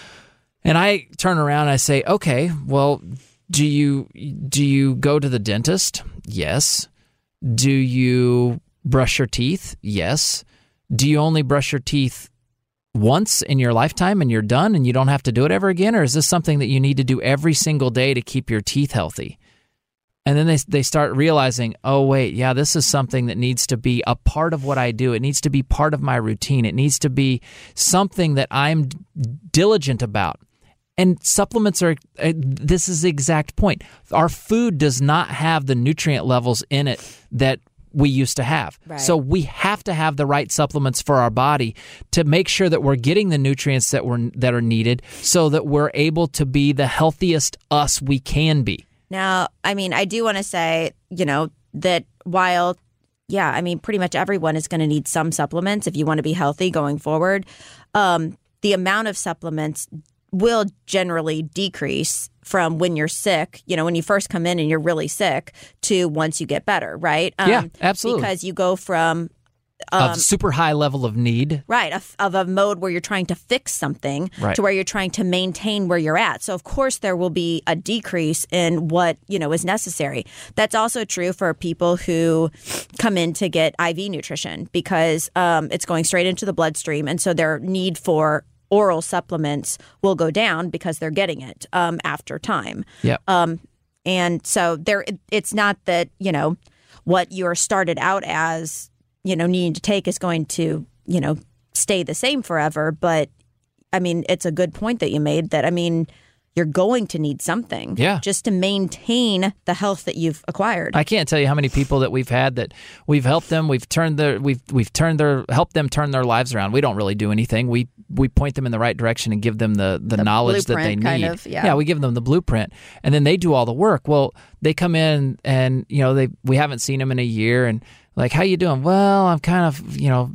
And I turn around and I say, okay, well, do you do you go to the dentist? Yes. Do you brush your teeth? Yes. Do you only brush your teeth once in your lifetime and you're done and you don't have to do it ever again? Or is this something that you need to do every single day to keep your teeth healthy? And then they they start realizing, oh, wait, yeah, this is something that needs to be a part of what I do. It needs to be part of my routine. It needs to be something that I'm diligent about. And supplements are, uh, this is the exact point. Our food does not have the nutrient levels in it that we used to have. Right. So we have to have the right supplements for our body to make sure that we're getting the nutrients that we're that are needed so that we're able to be the healthiest us we can be. Now, I mean, I do want to say, you know, that while, yeah, I mean, pretty much everyone is going to need some supplements if you want to be healthy going forward. Um, the amount of supplements will generally decrease from when you're sick, you know, when you first come in and you're really sick to once you get better, right? Um, yeah, absolutely. Because you go from Um, Um, a super high level of need. Right, of, of a mode where you're trying to fix something right. to where you're trying to maintain where you're at. So, of course, there will be a decrease in what, you know, is necessary. That's also true for people who come in to get I V nutrition because um, it's going straight into the bloodstream. And so their need for oral supplements will go down because they're getting it um, after time. Yep. Um, and so there, it's not that, you know, what you're started out as, you know, needing to take is going to, you know, stay the same forever. But I mean, it's a good point that you made that, I mean, you're going to need something yeah. just to maintain the health that you've acquired. I can't tell you how many people that we've had that we've helped them, we've turned their, we've we've turned their, helped them turn their lives around. We don't really do anything. We we point them in the right direction and give them the, the, the knowledge that they need. Kind of, yeah. yeah, we give them the blueprint, and then they do all the work. Well, they come in and you know they we haven't seen them in a year, and like, how you doing? Well, I'm kind of you know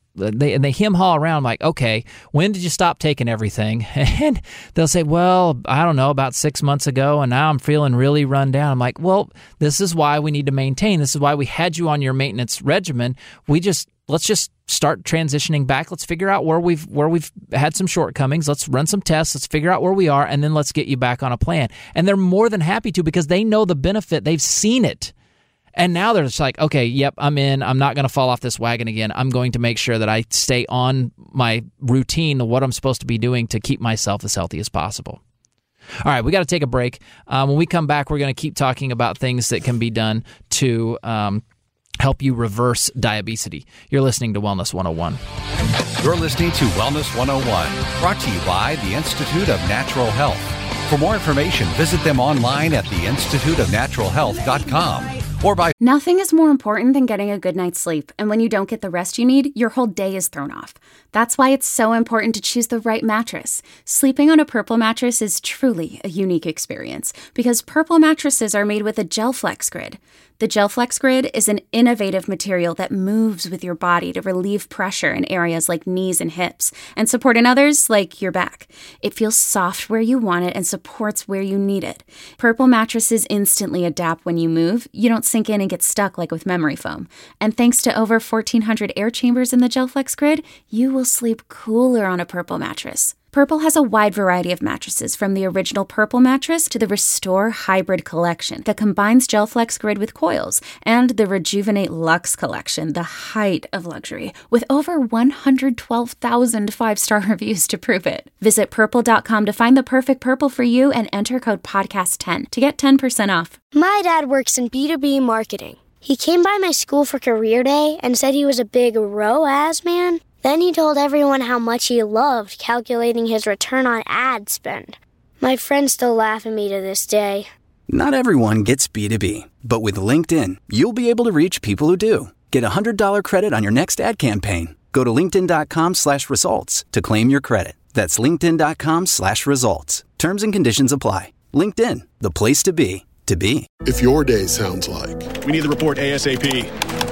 they and they hem haw around like, okay, when did you stop taking everything? And they'll say, well, I don't know, about six months ago, and now I'm feeling really run down. I'm like, well, this is why we need to maintain. This is why we had you on your maintenance regimen. We just let's just start transitioning back. Let's figure out where we've where we've had some shortcomings. Let's run some tests. Let's figure out where we are, and then let's get you back on a plan. And they're more than happy to because they know the benefit. They've seen it. And now they're just like, okay, yep, I'm in. I'm not going to fall off this wagon again. I'm going to make sure that I stay on my routine of what I'm supposed to be doing to keep myself as healthy as possible. All right, we got to take a break. Um, when we come back, we're going to keep talking about things that can be done to um, help you reverse diabetes. You're listening to Wellness one oh one. You're listening to Wellness one oh one, brought to you by the Institute of Natural Health. For more information, visit them online at the institute of natural health dot com. Or by Nothing is more important than getting a good night's sleep, and when you don't get the rest you need, your whole day is thrown off. That's why it's so important to choose the right mattress. Sleeping on a Purple mattress is truly a unique experience because Purple mattresses are made with a GelFlex Grid. The GelFlex Grid is an innovative material that moves with your body to relieve pressure in areas like knees and hips and support in others like your back. It feels soft where you want it and supports where you need it. Purple mattresses instantly adapt when you move. You don't sink in and get stuck like with memory foam. And thanks to over fourteen hundred air chambers in the GelFlex Grid, you will sleep cooler on a Purple mattress. Purple has a wide variety of mattresses, from the original Purple mattress to the Restore Hybrid collection that combines GelFlex Grid with coils, and the Rejuvenate Luxe collection, the height of luxury, with over one hundred twelve thousand five-star reviews to prove it. Visit purple dot com to find the perfect Purple for you and enter code podcast ten to get ten percent off. My dad works in B two B marketing. He came by my school for career day and said he was a big R O A S man. Then he told everyone how much he loved calculating his return on ad spend. My friends still laugh at me to this day. Not everyone gets B two B, but with LinkedIn, you'll be able to reach people who do. Get a one hundred dollars credit on your next ad campaign. Go to linkedin dot com slash results to claim your credit. That's linkedin dot com slash results. Terms and conditions apply. LinkedIn, the place to be, to be. If your day sounds like we need the report ASAP,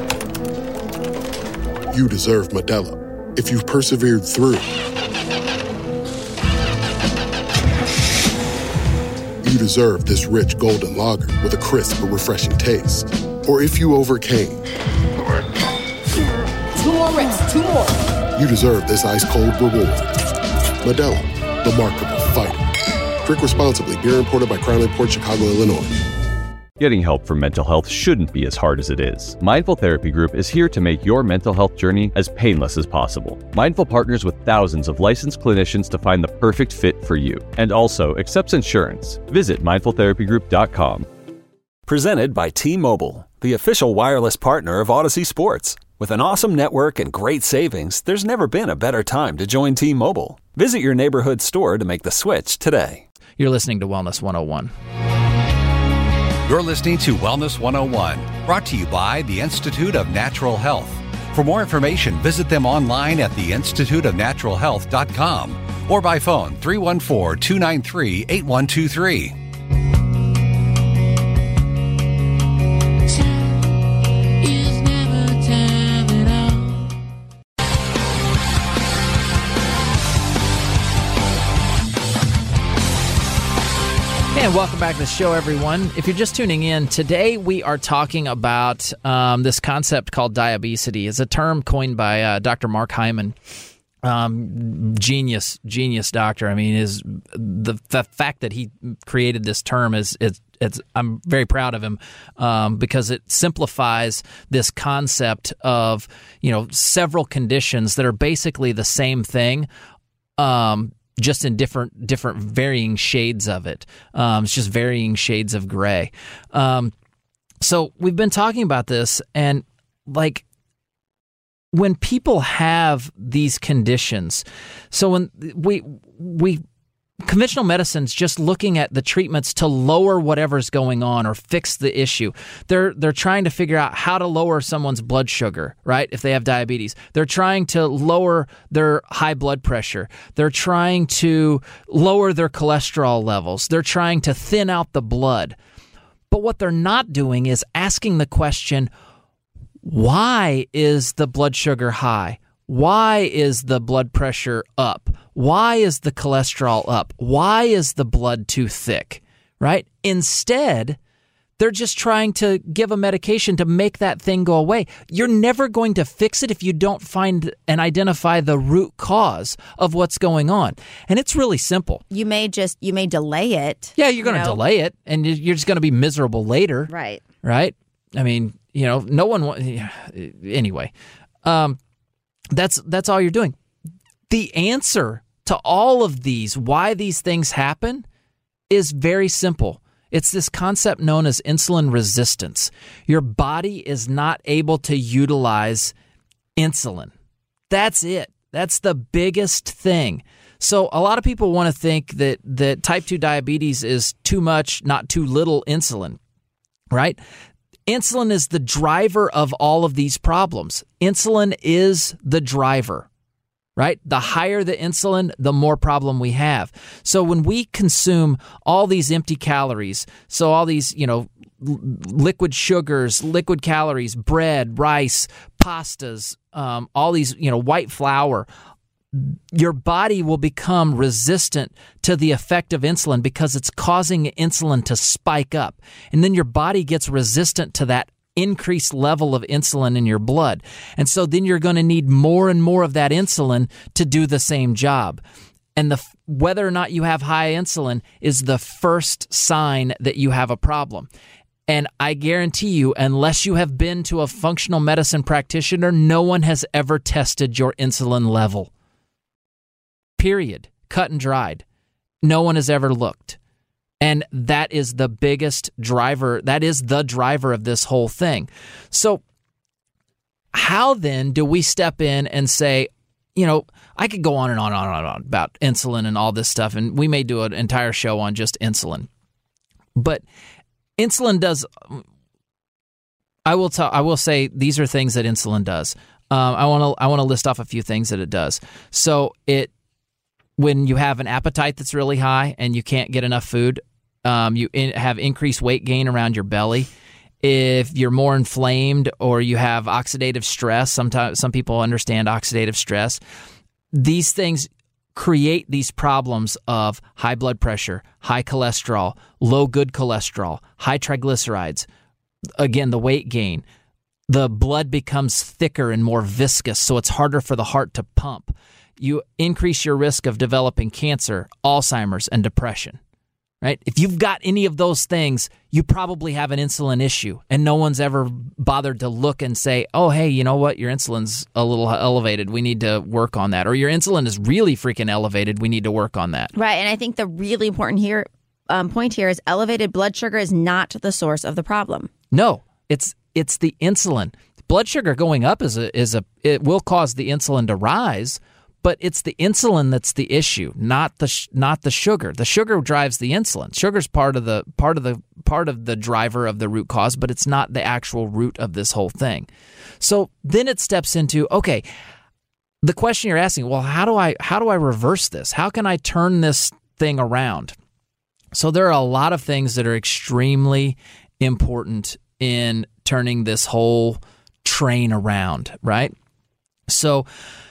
you deserve Modelo. If you've persevered through, you deserve this rich golden lager with a crisp but refreshing taste. Or if you overcame, two more reps, two more. You deserve this ice cold reward. Modelo, the Remarkable Fighter. Drink responsibly. Beer imported by Crown Imports, Chicago, Illinois. Getting help for mental health shouldn't be as hard as it is. Mindful Therapy Group is here to make your mental health journey as painless as possible. Mindful partners with thousands of licensed clinicians to find the perfect fit for you, and also accepts insurance. Visit mindful therapy group dot com. Presented by T-Mobile, the official wireless partner of Odyssey Sports. With an awesome network and great savings, there's never been a better time to join T-Mobile. Visit your neighborhood store to make the switch today. You're listening to Wellness one oh one. You're listening to Wellness one oh one, brought to you by the Institute of Natural Health. For more information, visit them online at the institute of natural health dot com or by phone three one four, two nine three, eight one two three. And welcome back to the show, everyone. If you're just tuning in, today we are talking about um, this concept called diabesity. It's a term coined by uh, Doctor Mark Hyman. Um, genius, genius doctor. I mean, is the, the fact that he created this term is it's, it's I'm very proud of him um, because it simplifies this concept of, you know, several conditions that are basically the same thing. Um, just in different different varying shades of it. Um, it's just varying shades of gray. Um, so we've been talking about this, and like when people have these conditions, so when we we conventional medicine's just looking at the treatments to lower whatever's going on or fix the issue. They're they're trying to figure out how to lower someone's blood sugar, right? If they have diabetes. They're trying to lower their high blood pressure. They're trying to lower their cholesterol levels. They're trying to thin out the blood. But what they're not doing is asking the question, why is the blood sugar high? why is the blood pressure up? Why is the cholesterol up? Why is the blood too thick, right? Instead, they're just trying to give a medication to make that thing go away. You're never going to fix it if you don't find and identify the root cause of what's going on. And it's really simple. You may just, you may delay it. Yeah, you're going to you know? delay it, and you're just going to be miserable later. Right. Right? I mean, you know, no one wants... Anyway, um, that's that's all you're doing. The answer to all of these, why these things happen, is very simple. It's this concept known as insulin resistance. Your body is not able to utilize insulin. That's it. That's the biggest thing. So a lot of people want to think that, that type two diabetes is too much, not too little insulin, right? Insulin is the driver of all of these problems. Insulin is the driver, right? The higher the insulin, the more problem we have. So when we consume all these empty calories, so all these, you know, l- liquid sugars, liquid calories, bread, rice, pastas, um, all these, you know, white flour, your body will become resistant to the effect of insulin because it's causing insulin to spike up. And then your body gets resistant to that increased level of insulin in your blood. And so then you're going to need more and more of that insulin to do the same job. And the whether or not you have high insulin is the first sign that you have a problem. And I guarantee you, unless you have been to a functional medicine practitioner, no one has ever tested your insulin level. Period. Cut and dried. No one has ever looked. And that is the biggest driver. That is the driver of this whole thing. So how then do we step in and say, you know, I could go on and on and on and on about insulin and all this stuff, and we may do an entire show on just insulin. But insulin does, I will tell, I will say these are things that insulin does. Um, I want to I want to list off a few things that it does. So it, when you have an appetite that's really high and you can't get enough food, um, you in, have increased weight gain around your belly. If you're more inflamed or you have oxidative stress, sometimes some people understand oxidative stress. These things create these problems of high blood pressure, high cholesterol, low good cholesterol, high triglycerides. Again, the weight gain. The blood becomes thicker and more viscous, so it's harder for the heart to pump. You increase your risk of developing cancer, Alzheimer's, and depression, right? If you've got any of those things, you probably have an insulin issue, and no one's ever bothered to look and say, oh, hey, you know what? Your insulin's a little elevated. We need to work on that. Or your insulin is really freaking elevated. We need to work on that. Right, and I think the really important here um, point here is elevated blood sugar is not the source of the problem. No, it's it's the insulin. Blood sugar going up is a is a it will cause the insulin to rise. But it's the insulin that's the issue, not the sh- not the sugar. The sugar drives the insulin. Sugar's part of the part of the part of the driver of the root cause, but it's not the actual root of this whole thing. So then it steps into, okay, the question you're asking, well, how do I how do I reverse this? How can I turn this thing around? So there are a lot of things that are extremely important in turning this whole train around, right? So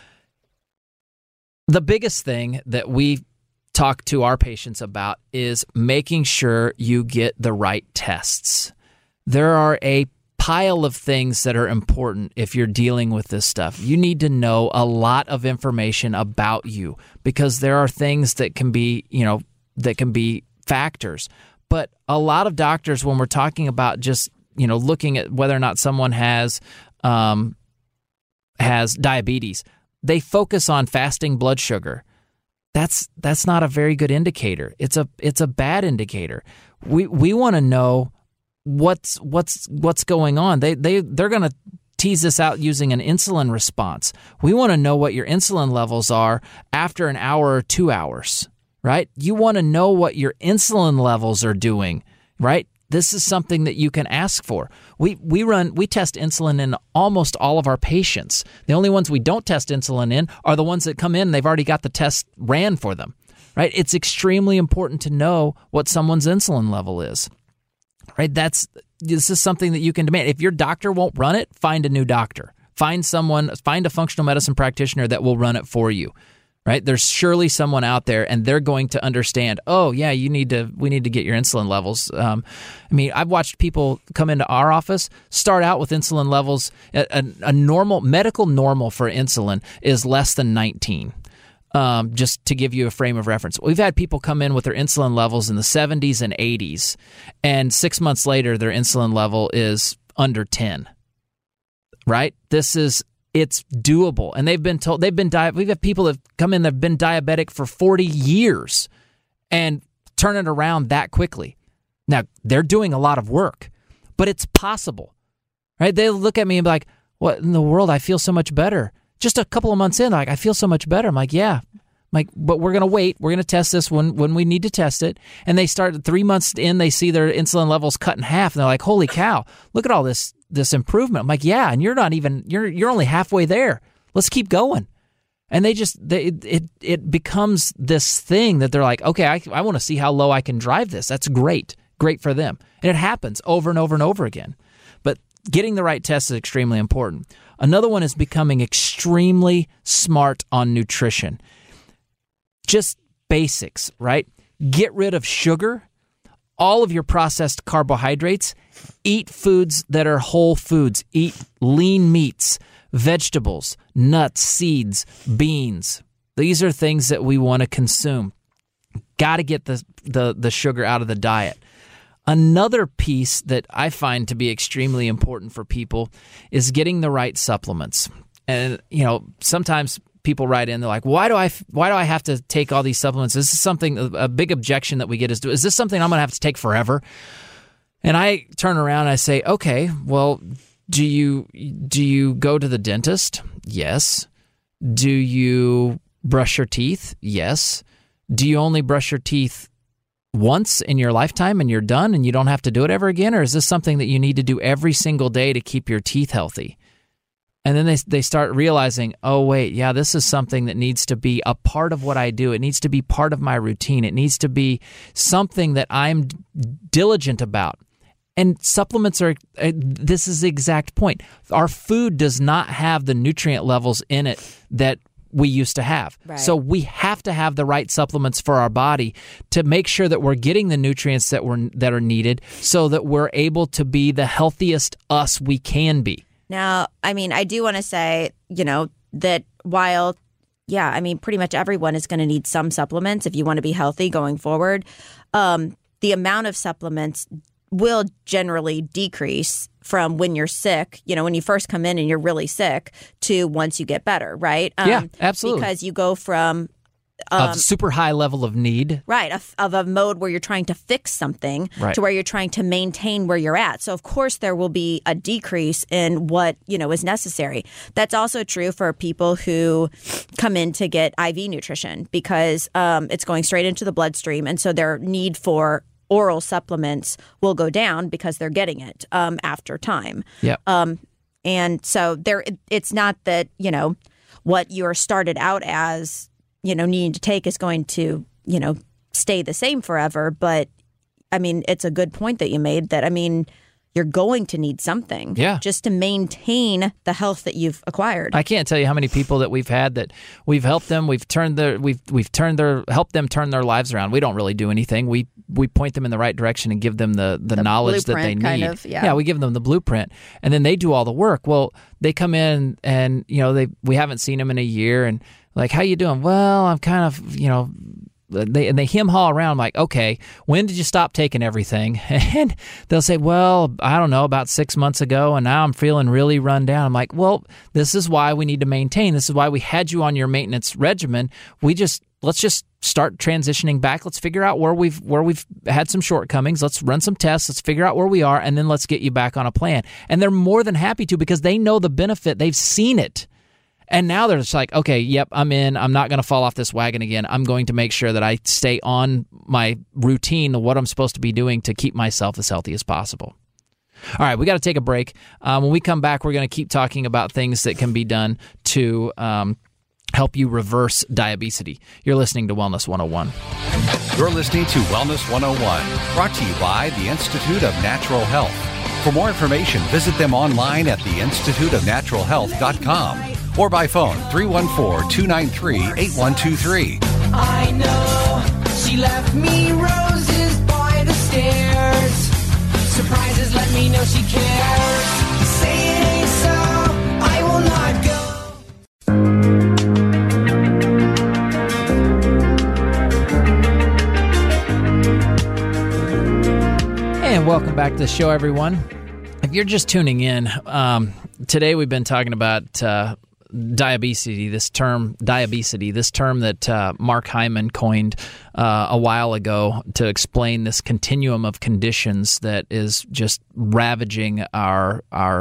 the biggest thing that we talk to our patients about is making sure you get the right tests. There are a pile of things that are important if you're dealing with this stuff. You need to know a lot of information about you because there are things that can be, you know, that can be factors. But a lot of doctors, when we're talking about just, you know, looking at whether or not someone has um, has diabetes, they focus on fasting blood sugar. That's that's not a very good indicator. It's a it's a bad indicator. We we want to know what's what's what's going on. They they they're going to tease this out using an insulin response. We want to know what your insulin levels are after an hour or two hours, right? You want to know what your insulin levels are doing, right? This is something that you can ask for. We we run we test insulin in almost all of our patients. The only ones we don't test insulin in are the ones that come in and they've already got the test ran for them. Right? It's extremely important to know what someone's insulin level is. Right? That's this is something that you can demand. If your doctor won't run it, find a new doctor. Find someone, find a functional medicine practitioner that will run it for you. Right? There's surely someone out there, and they're going to understand, oh, yeah, you need to, we need to get your insulin levels. Um, I mean, I've watched people come into our office, start out with insulin levels. A, a, a normal, medical normal for insulin is less than nineteen, um, just to give you a frame of reference. We've had people come in with their insulin levels in the seventies and eighties, and six months later, their insulin level is under ten. Right? This is... It's doable, and they've been told they've been di- we've had people that have come in that have been diabetic for forty years and turn it around that quickly. Now, they're doing a lot of work, but it's possible, right? They look at me and be like, "What in the world? I feel so much better." Just a couple of months in, like, I feel so much better. I'm like, "Yeah." I'm like, but we're gonna wait. We're gonna test this when when we need to test it. And they start three months in, they see their insulin levels cut in half, and they're like, "Holy cow! Look at all this." this improvement. I'm like, yeah, and you're not even, you're you're only halfway there. Let's keep going. And they just, they, it it becomes this thing that they're like, okay, I, I want to see how low I can drive this. That's great. Great for them. And it happens over and over and over again. But getting the right test is extremely important. Another one is becoming extremely smart on nutrition. Just basics, right? Get rid of sugar, all of your processed carbohydrates. Eat foods that are whole foods. Eat lean meats, vegetables, nuts, seeds, beans. These are things that we want to consume. Got to get the, the, the sugar out of the diet. Another piece that I find to be extremely important for people is getting the right supplements. And, you know, sometimes people write in, they're like, why do I why do I have to take all these supplements? This is something, a big objection that we get is, is this something I'm going to have to take forever? And I turn around and I say, okay, well, do you do you go to the dentist? Yes. Do you brush your teeth? Yes. Do you only brush your teeth once in your lifetime and you're done and you don't have to do it ever again? Or is this something that you need to do every single day to keep your teeth healthy? And then they they start realizing, oh, wait, yeah, this is something that needs to be a part of what I do. It needs to be part of my routine. It needs to be something that I'm diligent about. And supplements are, uh, this is the exact point. Our food does not have the nutrient levels in it that we used to have. Right. So we have to have the right supplements for our body to make sure that we're getting the nutrients that we're that are needed so that we're able to be the healthiest us we can be. Now, I mean, I do want to say, you know, that while, yeah, I mean, pretty much everyone is going to need some supplements if you want to be healthy going forward. Um, the amount of supplements will generally decrease from when you're sick, you know, when you first come in and you're really sick to once you get better, right? Um, yeah, absolutely. Because you go from um, a super high level of need. Right, of, of a mode where you're trying to fix something right. to where you're trying to maintain where you're at. So, of course, there will be a decrease in what, you know, is necessary. That's also true for people who come in to get I V nutrition because um, it's going straight into the bloodstream. And so their need for oral supplements will go down because they're getting it um, after time. Yeah. Um, and so there, it's not that, you know, what you're started out as, you know, needing to take is going to, you know, stay the same forever. But I mean, it's a good point that you made that, I mean, you're going to need something yeah. just to maintain the health that you've acquired. I can't tell you how many people that we've had that we've helped them, we've turned their, we've we've turned their, helped them turn their lives around. We don't really do anything. We we point them in the right direction and give them the, the, the knowledge that they need. Kind of, yeah. yeah, we give them the blueprint, and then they do all the work. Well, they come in and you know they we haven't seen them in a year, and like, how you doing? Well, I'm kind of you know. They and they hem haw around like, okay, when did you stop taking everything? And they'll say, well, I don't know, about six months ago, and now I'm feeling really run down. I'm like, well, this is why we need to maintain. This is why we had you on your maintenance regimen. We just let's just start transitioning back. Let's figure out where we've where we've had some shortcomings. Let's run some tests. Let's figure out where we are, and then let's get you back on a plan. And they're more than happy to because they know the benefit. They've seen it. And now they're just like, okay, yep, I'm in. I'm not going to fall off this wagon again. I'm going to make sure that I stay on my routine of what I'm supposed to be doing to keep myself as healthy as possible. All right, we got to take a break. Um, when we come back, we're going to keep talking about things that can be done to um, help you reverse diabetes. You're listening to Wellness one oh one. You're listening to Wellness one oh one, brought to you by the Institute of Natural Health. For more information, visit them online at the institute of natural health dot com or by phone three one four, two nine three, eight one two three. I know she left me roses by the stairs. Surprises let me know she cares. Say it ain't so, I will not go. And welcome back to the show, everyone. If you're just tuning in, um, today we've been talking about uh, diabesity, this term, diabesity, this term that uh, Mark Hyman coined uh, a while ago to explain this continuum of conditions that is just ravaging our our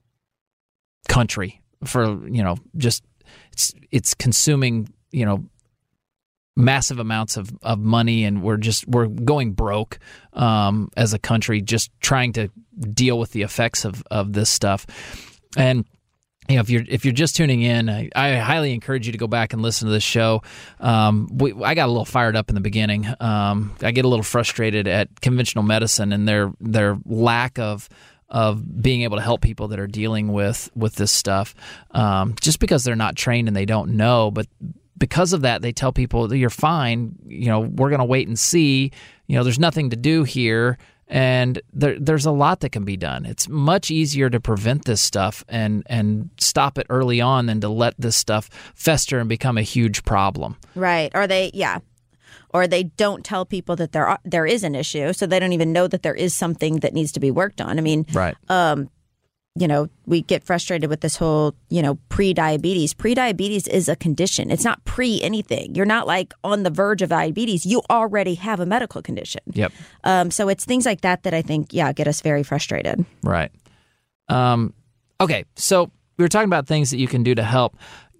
country. For you know, just it's it's consuming you know. massive amounts of, of money, and we're just we're going broke um, as a country, just trying to deal with the effects of, of this stuff. And you know, if you're if you're just tuning in, I, I highly encourage you to go back and listen to this show. Um, we, I got a little fired up in the beginning. Um, I get a little frustrated at conventional medicine and their their lack of of being able to help people that are dealing with with this stuff, um, just because they're not trained and they don't know, but because of that, they tell people that you're fine. You know, we're going to wait and see. You know, there's nothing to do here, and there, there's a lot that can be done. It's much easier to prevent this stuff and and stop it early on than to let this stuff fester and become a huge problem. Right? Or they, yeah, or they don't tell people that there are, there is an issue, so they don't even know that there is something that needs to be worked on. I mean, right? Um, you know, we get frustrated with this whole, you know, pre-diabetes. Pre-diabetes is a condition. It's not pre-anything. You're not like on the verge of diabetes. You already have a medical condition. Yep. Um, so it's things like that that I think, yeah, get us very frustrated. Right. Um, okay. So we were talking about things that you can do to help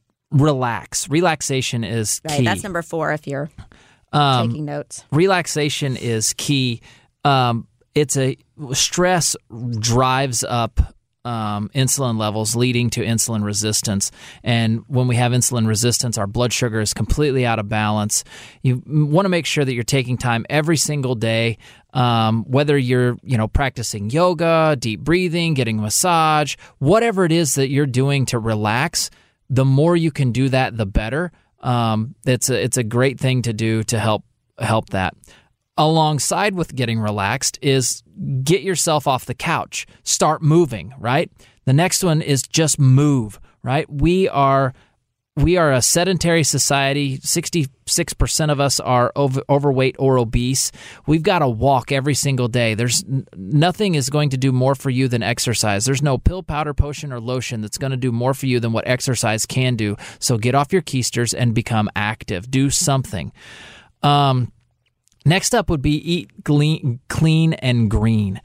relax. Relaxation is key. Right. That's number four if you're um, taking notes. Relaxation is key. Um, it's a stress drives up Um, insulin levels, leading to insulin resistance. And when we have insulin resistance, our blood sugar is completely out of balance. You want to make sure that you're taking time every single day, um, whether you're you know practicing yoga, deep breathing, getting a massage, whatever it is that you're doing to relax. The more you can do that, the better. Um, it's a it's a great thing to do to help help that. Alongside with getting relaxed is get yourself off the couch. Start moving, right? The next one is just move, right? We are we are a sedentary society. sixty-six percent of us are over, overweight or obese. We've got to walk every single day. There's nothing is going to do more for you than exercise. There's no pill, powder, potion, or lotion that's going to do more for you than what exercise can do. So get off your keisters and become active. Do something. Um Next up would be eat clean, clean and green.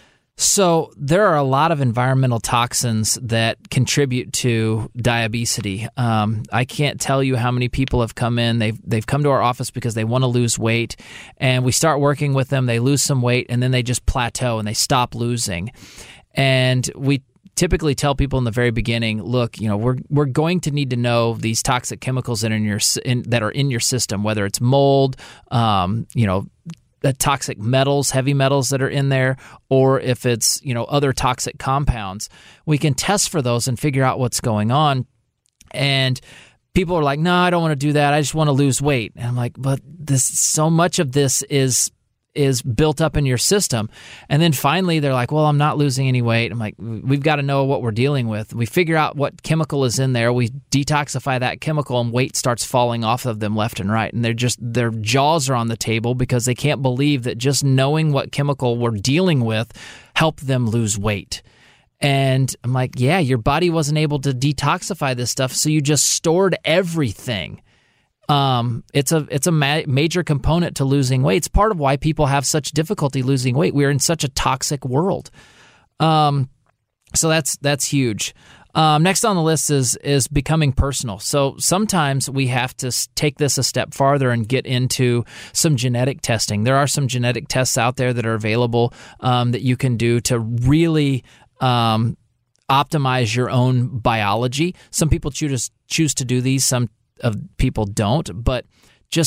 So there are a lot of environmental toxins that contribute to diabesity. Um, I can't tell you how many people have come in. They've they've come to our office because they want to lose weight, and we start working with them. They lose some weight, and then they just plateau and they stop losing. And we typically tell people in the very beginning, look, you know, we're we're going to need to know these toxic chemicals that are in your in, that are in your system, whether it's mold, um, you know, the toxic metals, heavy metals that are in there, or if it's you know other toxic compounds. We can test for those and figure out what's going on. And people are like, no, I don't want to do that. I just want to lose weight. And I'm like, but this so much of this is. is built up in your system. And then finally they're like, well, I'm not losing any weight. I'm like, we've got to know what we're dealing with. We figure out what chemical is in there. We detoxify that chemical and weight starts falling off of them left and right. And they're just, their jaws are on the table because they can't believe that just knowing what chemical we're dealing with helped them lose weight. And I'm like, yeah, your body wasn't able to detoxify this stuff. So you just stored everything. Um, it's a it's a ma- major component to losing weight. It's part of why people have such difficulty losing weight. We're in such a toxic world. Um, so that's that's huge. Um, next on the list is is becoming personal. So sometimes we have to take this a step farther and get into some genetic testing. There are some genetic tests out there that are available um, that you can do to really um, optimize your own biology. Some people choose choose to do these. Some of people don't, but just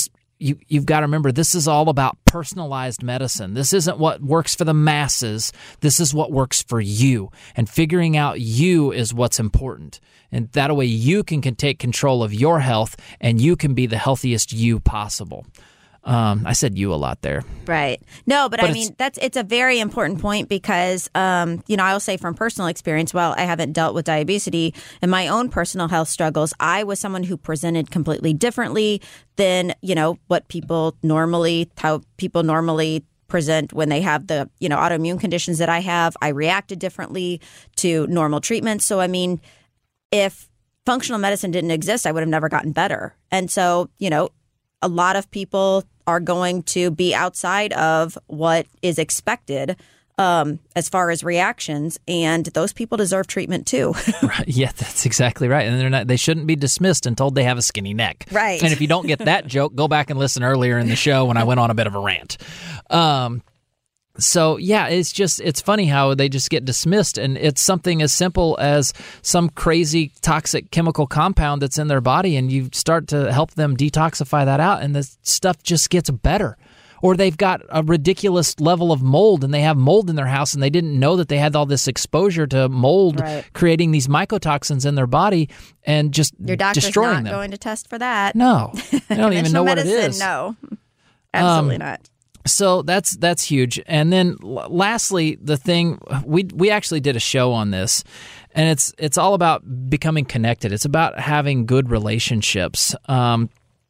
you, you've got to remember, this is all about personalized medicine. This isn't what works for the masses. This is what works for you. And figuring out you is what's important. And that way you can, can take control of your health and you can be the healthiest you possible. Um, I said you a lot there. Right. No, but, But I mean, it's- that's it's a very important point because, um, you know, I'll say from personal experience, while I haven't dealt with diabetes in my own personal health struggles, I was someone who presented completely differently than, you know, what people normally, how people normally present when they have the, you know, autoimmune conditions that I have. I reacted differently to normal treatments. So, I mean, if functional medicine didn't exist, I would have never gotten better. And so, you know, a lot of people are going to be outside of what is expected um, as far as reactions, and those people deserve treatment too. Right. Yeah, that's exactly right. And they're not, they shouldn't be dismissed and told they have a skinny neck. Right. And if you don't get that joke, go back and listen earlier in the show when I went on a bit of a rant. Um, So, yeah, it's just, it's funny how they just get dismissed, and it's something as simple as some crazy toxic chemical compound that's in their body, and you start to help them detoxify that out, and the stuff just gets better. Or they've got a ridiculous level of mold, and they have mold in their house, and they didn't know that they had all this exposure to mold, Right. creating these mycotoxins in their body and just Your doctor's destroying not them. going to test for that. No, they don't even know Conventional what it medicine, is. No, absolutely Um, not. So that's that's huge. And then l- lastly, the thing we we actually did a show on this, and it's it's all about becoming connected. It's about having good relationships. Um,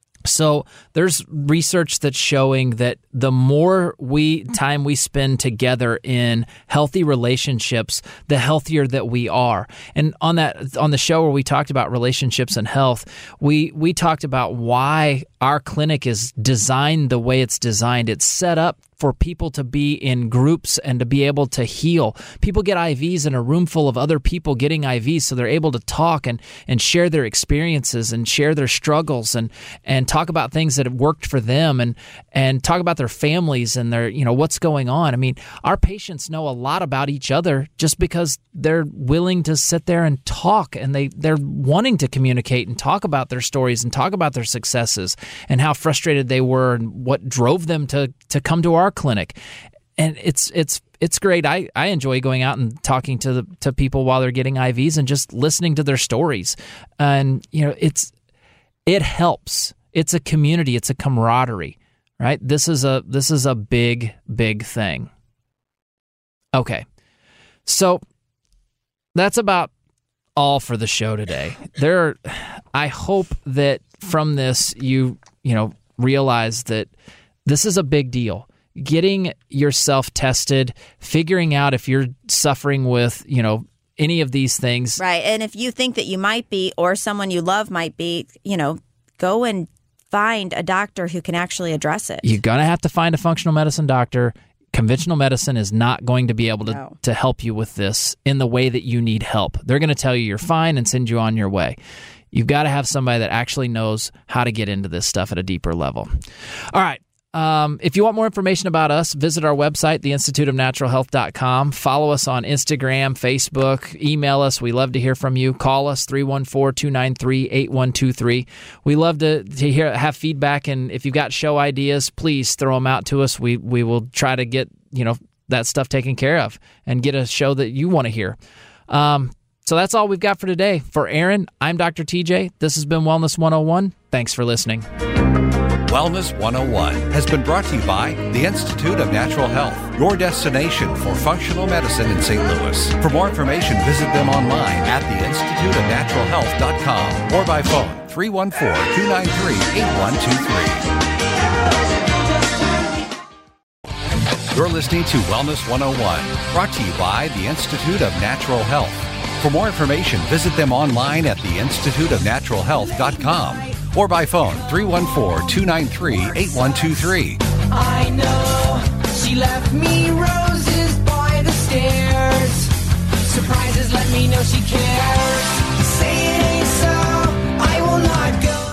so there's research that's showing that the more we time we spend together in healthy relationships, the healthier that we are. And on that on the show where we talked about relationships and health, we we talked about why our clinic is designed the way it's designed. It's set up for people to be in groups and to be able to heal. People get I Vs in a room full of other people getting I Vs, so they're able to talk and, and share their experiences and share their struggles and and talk about things that have worked for them and and talk about their families and their, you know, what's going on. I mean, our patients know a lot about each other just because they're willing to sit there and talk, and they, they're wanting to communicate and talk about their stories and talk about their successes and how frustrated they were and what drove them to to come to our clinic. And it's it's it's great. I, I enjoy going out and talking to the, to people while they're getting I Vs and just listening to their stories. And you know, it's it helps. It's a community. It's a camaraderie, right? This is a this is a big big thing. Okay, so that's about all for the show today. There, are, I hope that from this you you know realize that this is a big deal. Getting yourself tested, figuring out if you're suffering with, you know, any of these things. Right. And if you think that you might be, or someone you love might be, you know, go and find a doctor who can actually address it. You're going to have to find a functional medicine doctor. Conventional medicine is not going to be able to, No. to help you with this in the way that you need help. They're going to tell you you're fine and send you on your way. You've got to have somebody that actually knows how to get into this stuff at a deeper level. All right. Um, if you want more information about us, visit our website, the institute of natural health dot com. Follow us on Instagram, Facebook. Email us. We love to hear from you. Call us, three one four, two nine three, eight one two three. We love to, to hear have feedback, and if you've got show ideas, please throw them out to us. We we will try to get you know that stuff taken care of and get a show that you want to hear. Um, so that's all we've got for today. For Aaron, I'm Doctor T J. This has been Wellness one oh one. Thanks for listening. Wellness one oh one has been brought to you by the Institute of Natural Health, your destination for functional medicine in Saint Louis. For more information, visit them online at the institute of natural health dot com or by phone three one four, two nine three, eight one two three. You're listening to Wellness one oh one, brought to you by the Institute of Natural Health. For more information, visit them online at the institute of natural health dot com or by phone three one four, two nine three, eight one two three. I know she left me roses by the stairs. Surprises let me know she cares. Say it ain't so, I will not go.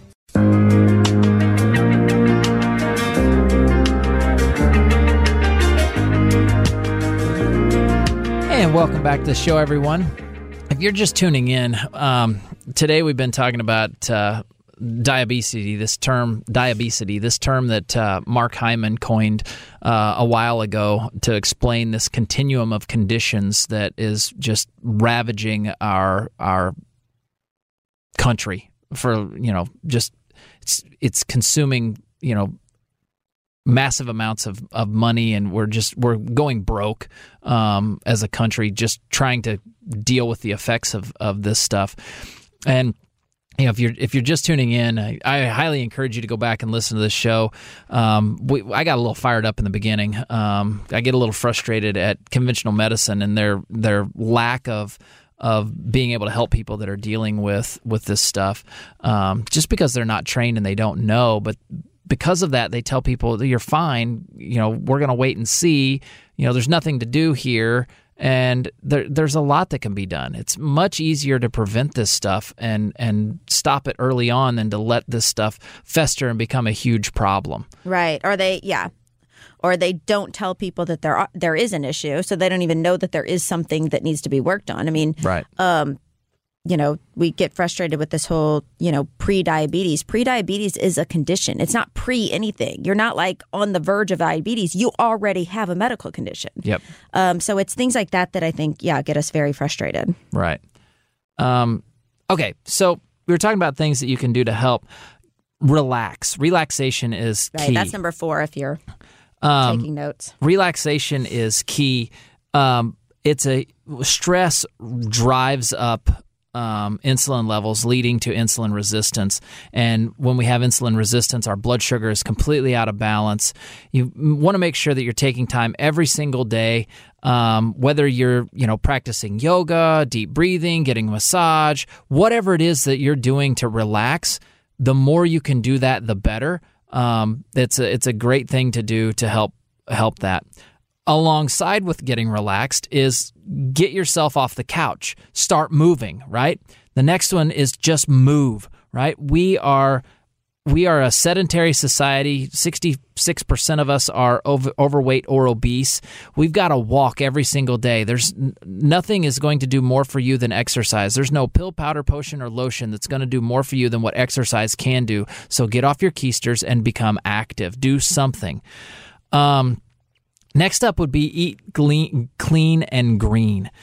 And welcome back to the show, everyone. If you're just tuning in, um, today we've been talking about uh, diabesity, this term, diabesity, this term that uh, Mark Hyman coined uh, a while ago to explain this continuum of conditions that is just ravaging our our country for, you know, just it's it's consuming, you know, massive amounts of, of money, and we're just we're going broke um, as a country, just trying to deal with the effects of, of this stuff. And you know, if you're if you're just tuning in, I, I highly encourage you to go back and listen to this show. Um, we, I got a little fired up in the beginning. Um, I get a little frustrated at conventional medicine and their their lack of of being able to help people that are dealing with with this stuff, um, just because they're not trained and they don't know. But because of that, they tell people, you're fine, you know, we're going to wait and see, you know, there's nothing to do here. And there, there's a lot that can be done. It's much easier to prevent this stuff and, and stop it early on than to let this stuff fester and become a huge problem. Right. Or they, yeah. Or they don't tell people that there are, there is an issue, so they don't even know that there is something that needs to be worked on. I mean, right. Um, you know, we get frustrated with this whole, you know, pre-diabetes. Pre-diabetes is a condition. It's not pre-anything. You're not like on the verge of diabetes. You already have a medical condition. Yep. Um, so it's things like that that I think, yeah, get us very frustrated. Right. Um, okay. So we were talking about things that you can do to help relax. Relaxation is key. Right. That's number four if you're um, taking notes. Relaxation is key. Um, it's a stress drives up Um, insulin levels, leading to insulin resistance. And when we have insulin resistance, our blood sugar is completely out of balance. You want to make sure that you're taking time every single day, um, whether you're, you know, practicing yoga, deep breathing, getting a massage, whatever it is that you're doing to relax. The more you can do that, the better. Um, it's a it's a great thing to do to help help that. Alongside with getting relaxed is get yourself off the couch. Start moving, right? The next one is just move, right? We are we are a sedentary society. sixty-six percent of us are over, overweight or obese. We've got to walk every single day. There's nothing is going to do more for you than exercise. There's no pill, powder, potion, or lotion that's going to do more for you than what exercise can do. So get off your keisters and become active. Do something. Um Next up would be eat clean, clean and green.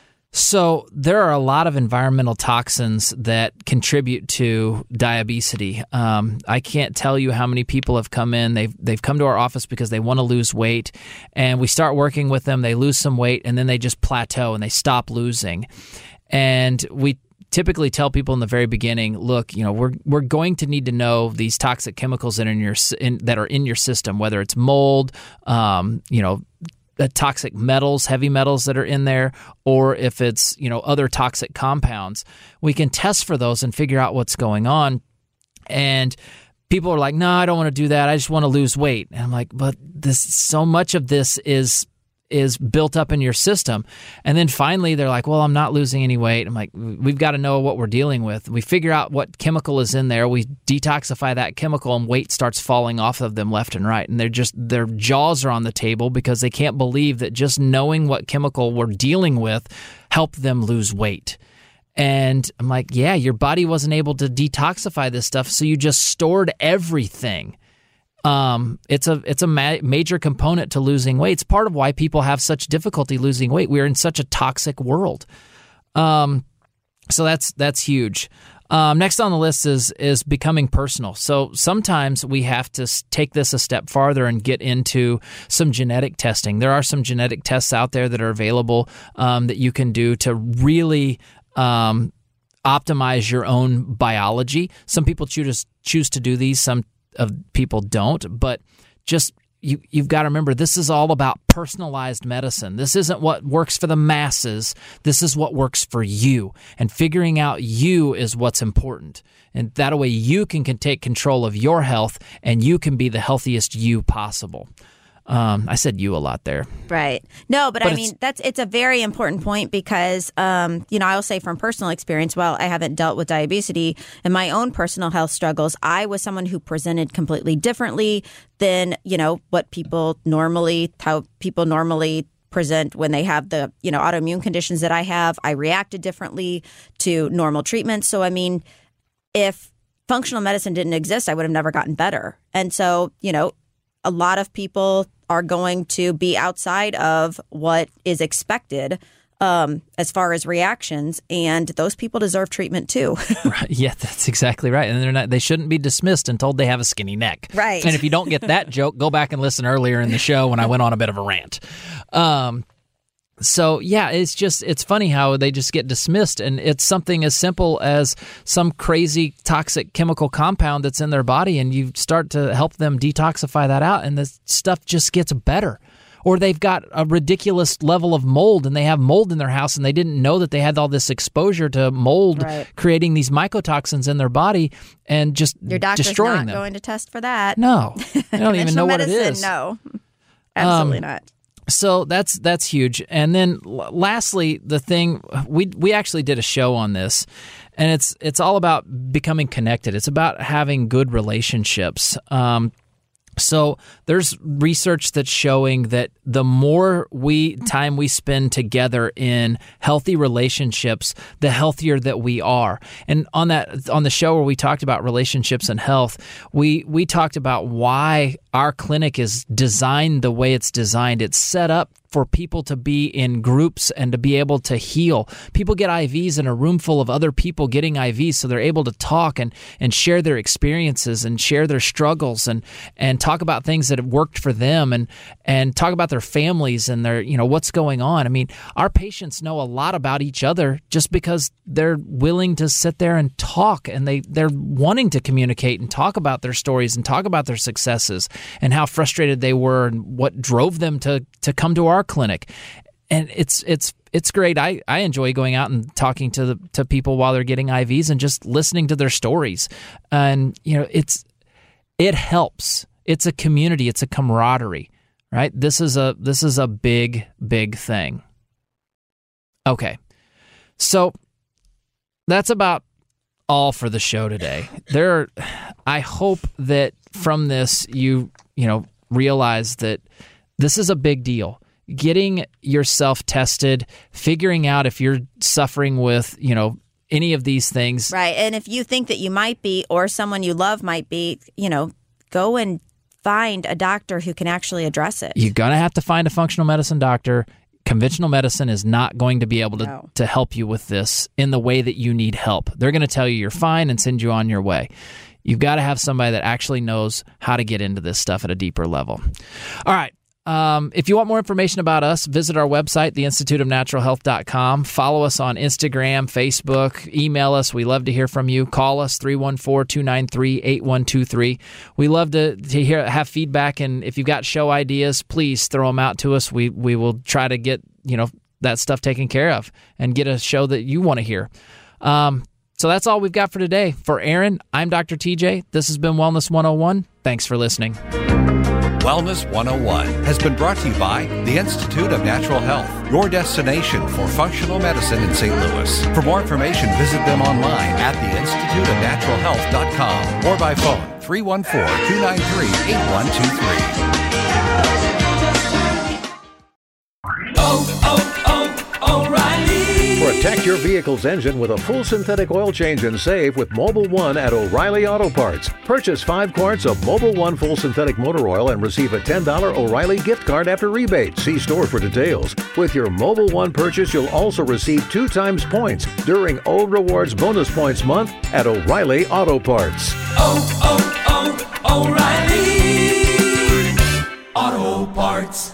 So there are a lot of environmental toxins that contribute to diabesity. Um, I can't tell you how many people have come in. They've they've come to our office because they want to lose weight, and we start working with them. They lose some weight, and then they just plateau and they stop losing. And we typically tell people in the very beginning, look, you know, we're we're going to need to know these toxic chemicals that are in your in, that are in your system, whether it's mold, um, you know, the toxic metals, heavy metals that are in there, or if it's, you know, other toxic compounds. We can test for those and figure out what's going on. And people are like, no, I don't want to do that. I just want to lose weight. And I'm like, but this so much of this is is built up in your system. And then finally they're like, well, I'm not losing any weight. I'm like, we've got to know what we're dealing with. We figure out what chemical is in there. We detoxify that chemical and weight starts falling off of them left and right. And they're just, their jaws are on the table because they can't believe that just knowing what chemical we're dealing with helped them lose weight. And I'm like, yeah, your body wasn't able to detoxify this stuff, so you just stored everything. Um, it's a it's a ma- major component to losing weight. It's part of why people have such difficulty losing weight. We're in such a toxic world. Um, so that's that's huge. Um, next on the list is is becoming personal. So sometimes we have to take this a step farther and get into some genetic testing. There are some genetic tests out there that are available um, that you can do to really um, optimize your own biology. Some people choose choose to do these. Some of people don't, but just you, you've got to remember, this is all about personalized medicine. This isn't what works for the masses. This is what works for you. And figuring out you is what's important. And that way you can, can take control of your health and you can be the healthiest you possible. Um, I said you a lot there. Right. No, but, But I mean, it's- that's it's a very important point because, um, you know, I'll say from personal experience, while I haven't dealt with diabetes and my own personal health struggles, I was someone who presented completely differently than, you know, what people normally, how people normally present when they have the, you know, autoimmune conditions that I have. I reacted differently to normal treatments. So, I mean, if functional medicine didn't exist, I would have never gotten better. And so, you know, a lot of people are going to be outside of what is expected um, as far as reactions, and those people deserve treatment too. Right. Yeah, that's exactly right. And they're not, they shouldn't be dismissed and told they have a skinny neck. Right. And if you don't get that joke, go back and listen earlier in the show when I went on a bit of a rant. Um, So, yeah, it's just, it's funny how they just get dismissed, and it's something as simple as some crazy toxic chemical compound that's in their body, and you start to help them detoxify that out, and the stuff just gets better. Or they've got a ridiculous level of mold, and they have mold in their house, and they didn't know that they had all this exposure to mold, right. creating these mycotoxins in their body, and just Your doctor's destroying not them. going to test for that. No, they don't even know what it medicine, is. No, absolutely Um, not. So that's that's huge. And then l- lastly, the thing we we actually did a show on this, and it's it's all about becoming connected. It's about having good relationships. Um, so there's research that's showing that the more we time we spend together in healthy relationships, the healthier that we are. And on that on the show where we talked about relationships and health, we we talked about why our clinic is designed the way it's designed. It's set up for people to be in groups and to be able to heal. People get I Vs in a room full of other people getting I Vs, so they're able to talk and, and share their experiences and share their struggles and and talk about things that have worked for them and and talk about their families and their, you know, what's going on. I mean, our patients know a lot about each other just because they're willing to sit there and talk, and they, they're wanting to communicate and talk about their stories and talk about their successes and how frustrated they were and what drove them to to come to our clinic. And it's it's it's great. I, I enjoy going out and talking to the, to people while they're getting I Vs and just listening to their stories. And you know, it's it helps. It's a community. It's a camaraderie, right? This is a this is a big big thing. Okay, so that's about all for the show today. There, are, I hope that from this you you know realize that this is a big deal. Getting yourself tested, figuring out if you're suffering with, you know, any of these things. Right. And if you think that you might be, or someone you love might be, you know, go and find a doctor who can actually address it. You're going to have to find a functional medicine doctor. Conventional medicine is not going to be able to, No. to help you with this in the way that you need help. They're going to tell you you're fine and send you on your way. You've got to have somebody that actually knows how to get into this stuff at a deeper level. All right. Um, if you want more information about us, visit our website, the institute of natural health dot com. Follow us on Instagram, Facebook, email us. We love to hear from you. Call us, three one four, two nine three, eight one two three. We love to, to hear have feedback, and if you've got show ideas, please throw them out to us. We we will try to get, you know, that stuff taken care of and get a show that you want to hear. Um, so that's all we've got for today. For Aaron, I'm Doctor T J. This has been Wellness one oh one. Thanks for listening. Wellness one oh one has been brought to you by the Institute of Natural Health, your destination for functional medicine in Saint Louis. For more information, visit them online at the institute of natural health dot com or by phone three one four, two nine three, eight one two three. Oh, oh, oh, O'Reilly. Protect your vehicle's engine with a full synthetic oil change and save with Mobil one at O'Reilly Auto Parts. Purchase five quarts of Mobil one full synthetic motor oil and receive a ten dollars O'Reilly gift card after rebate. See store for details. With your Mobil one purchase, you'll also receive two times points during O Rewards Bonus Points Month at O'Reilly Auto Parts. Oh, oh, oh, O'Reilly Auto Parts.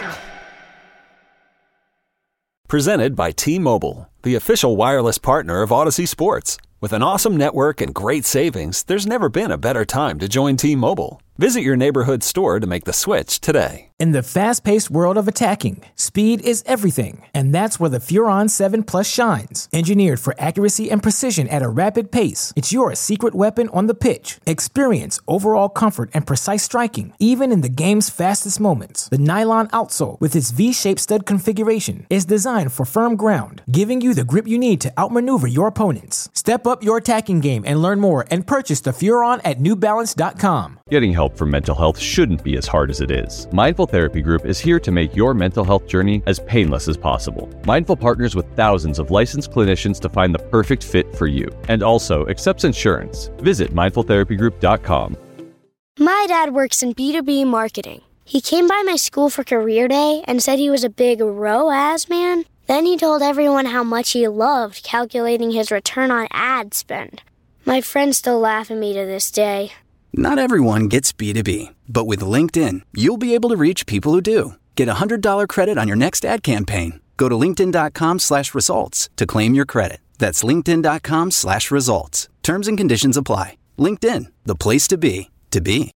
Presented by T-Mobile, the official wireless partner of Odyssey Sports. With an awesome network and great savings, there's never been a better time to join T-Mobile. Visit your neighborhood store to make the switch today. In the fast-paced world of attacking, speed is everything, and that's where the Furon seven Plus shines. Engineered for accuracy and precision at a rapid pace, it's your secret weapon on the pitch. Experience overall comfort and precise striking, even in the game's fastest moments. The nylon outsole, with its V-shaped stud configuration, is designed for firm ground, giving you the grip you need to outmaneuver your opponents. Step up your attacking game and learn more and purchase the Furon at new balance dot com. Getting help for mental health shouldn't be as hard as it is. Mindful Therapy Group is here to make your mental health journey as painless as possible. Mindful partners with thousands of licensed clinicians to find the perfect fit for you, and also accepts insurance. Visit mindful therapy group dot com. My dad works in B two B marketing. He came by my school for career day and said he was a big R O A S man. Then he told everyone how much he loved calculating his return on ad spend. My friends still laugh at me to this day. Not everyone gets B two B, but with LinkedIn, you'll be able to reach people who do. Get a one hundred dollars credit on your next ad campaign. Go to linkedin.com slash results to claim your credit. That's linkedin.com slash results. Terms and conditions apply. LinkedIn, the place to be, to be.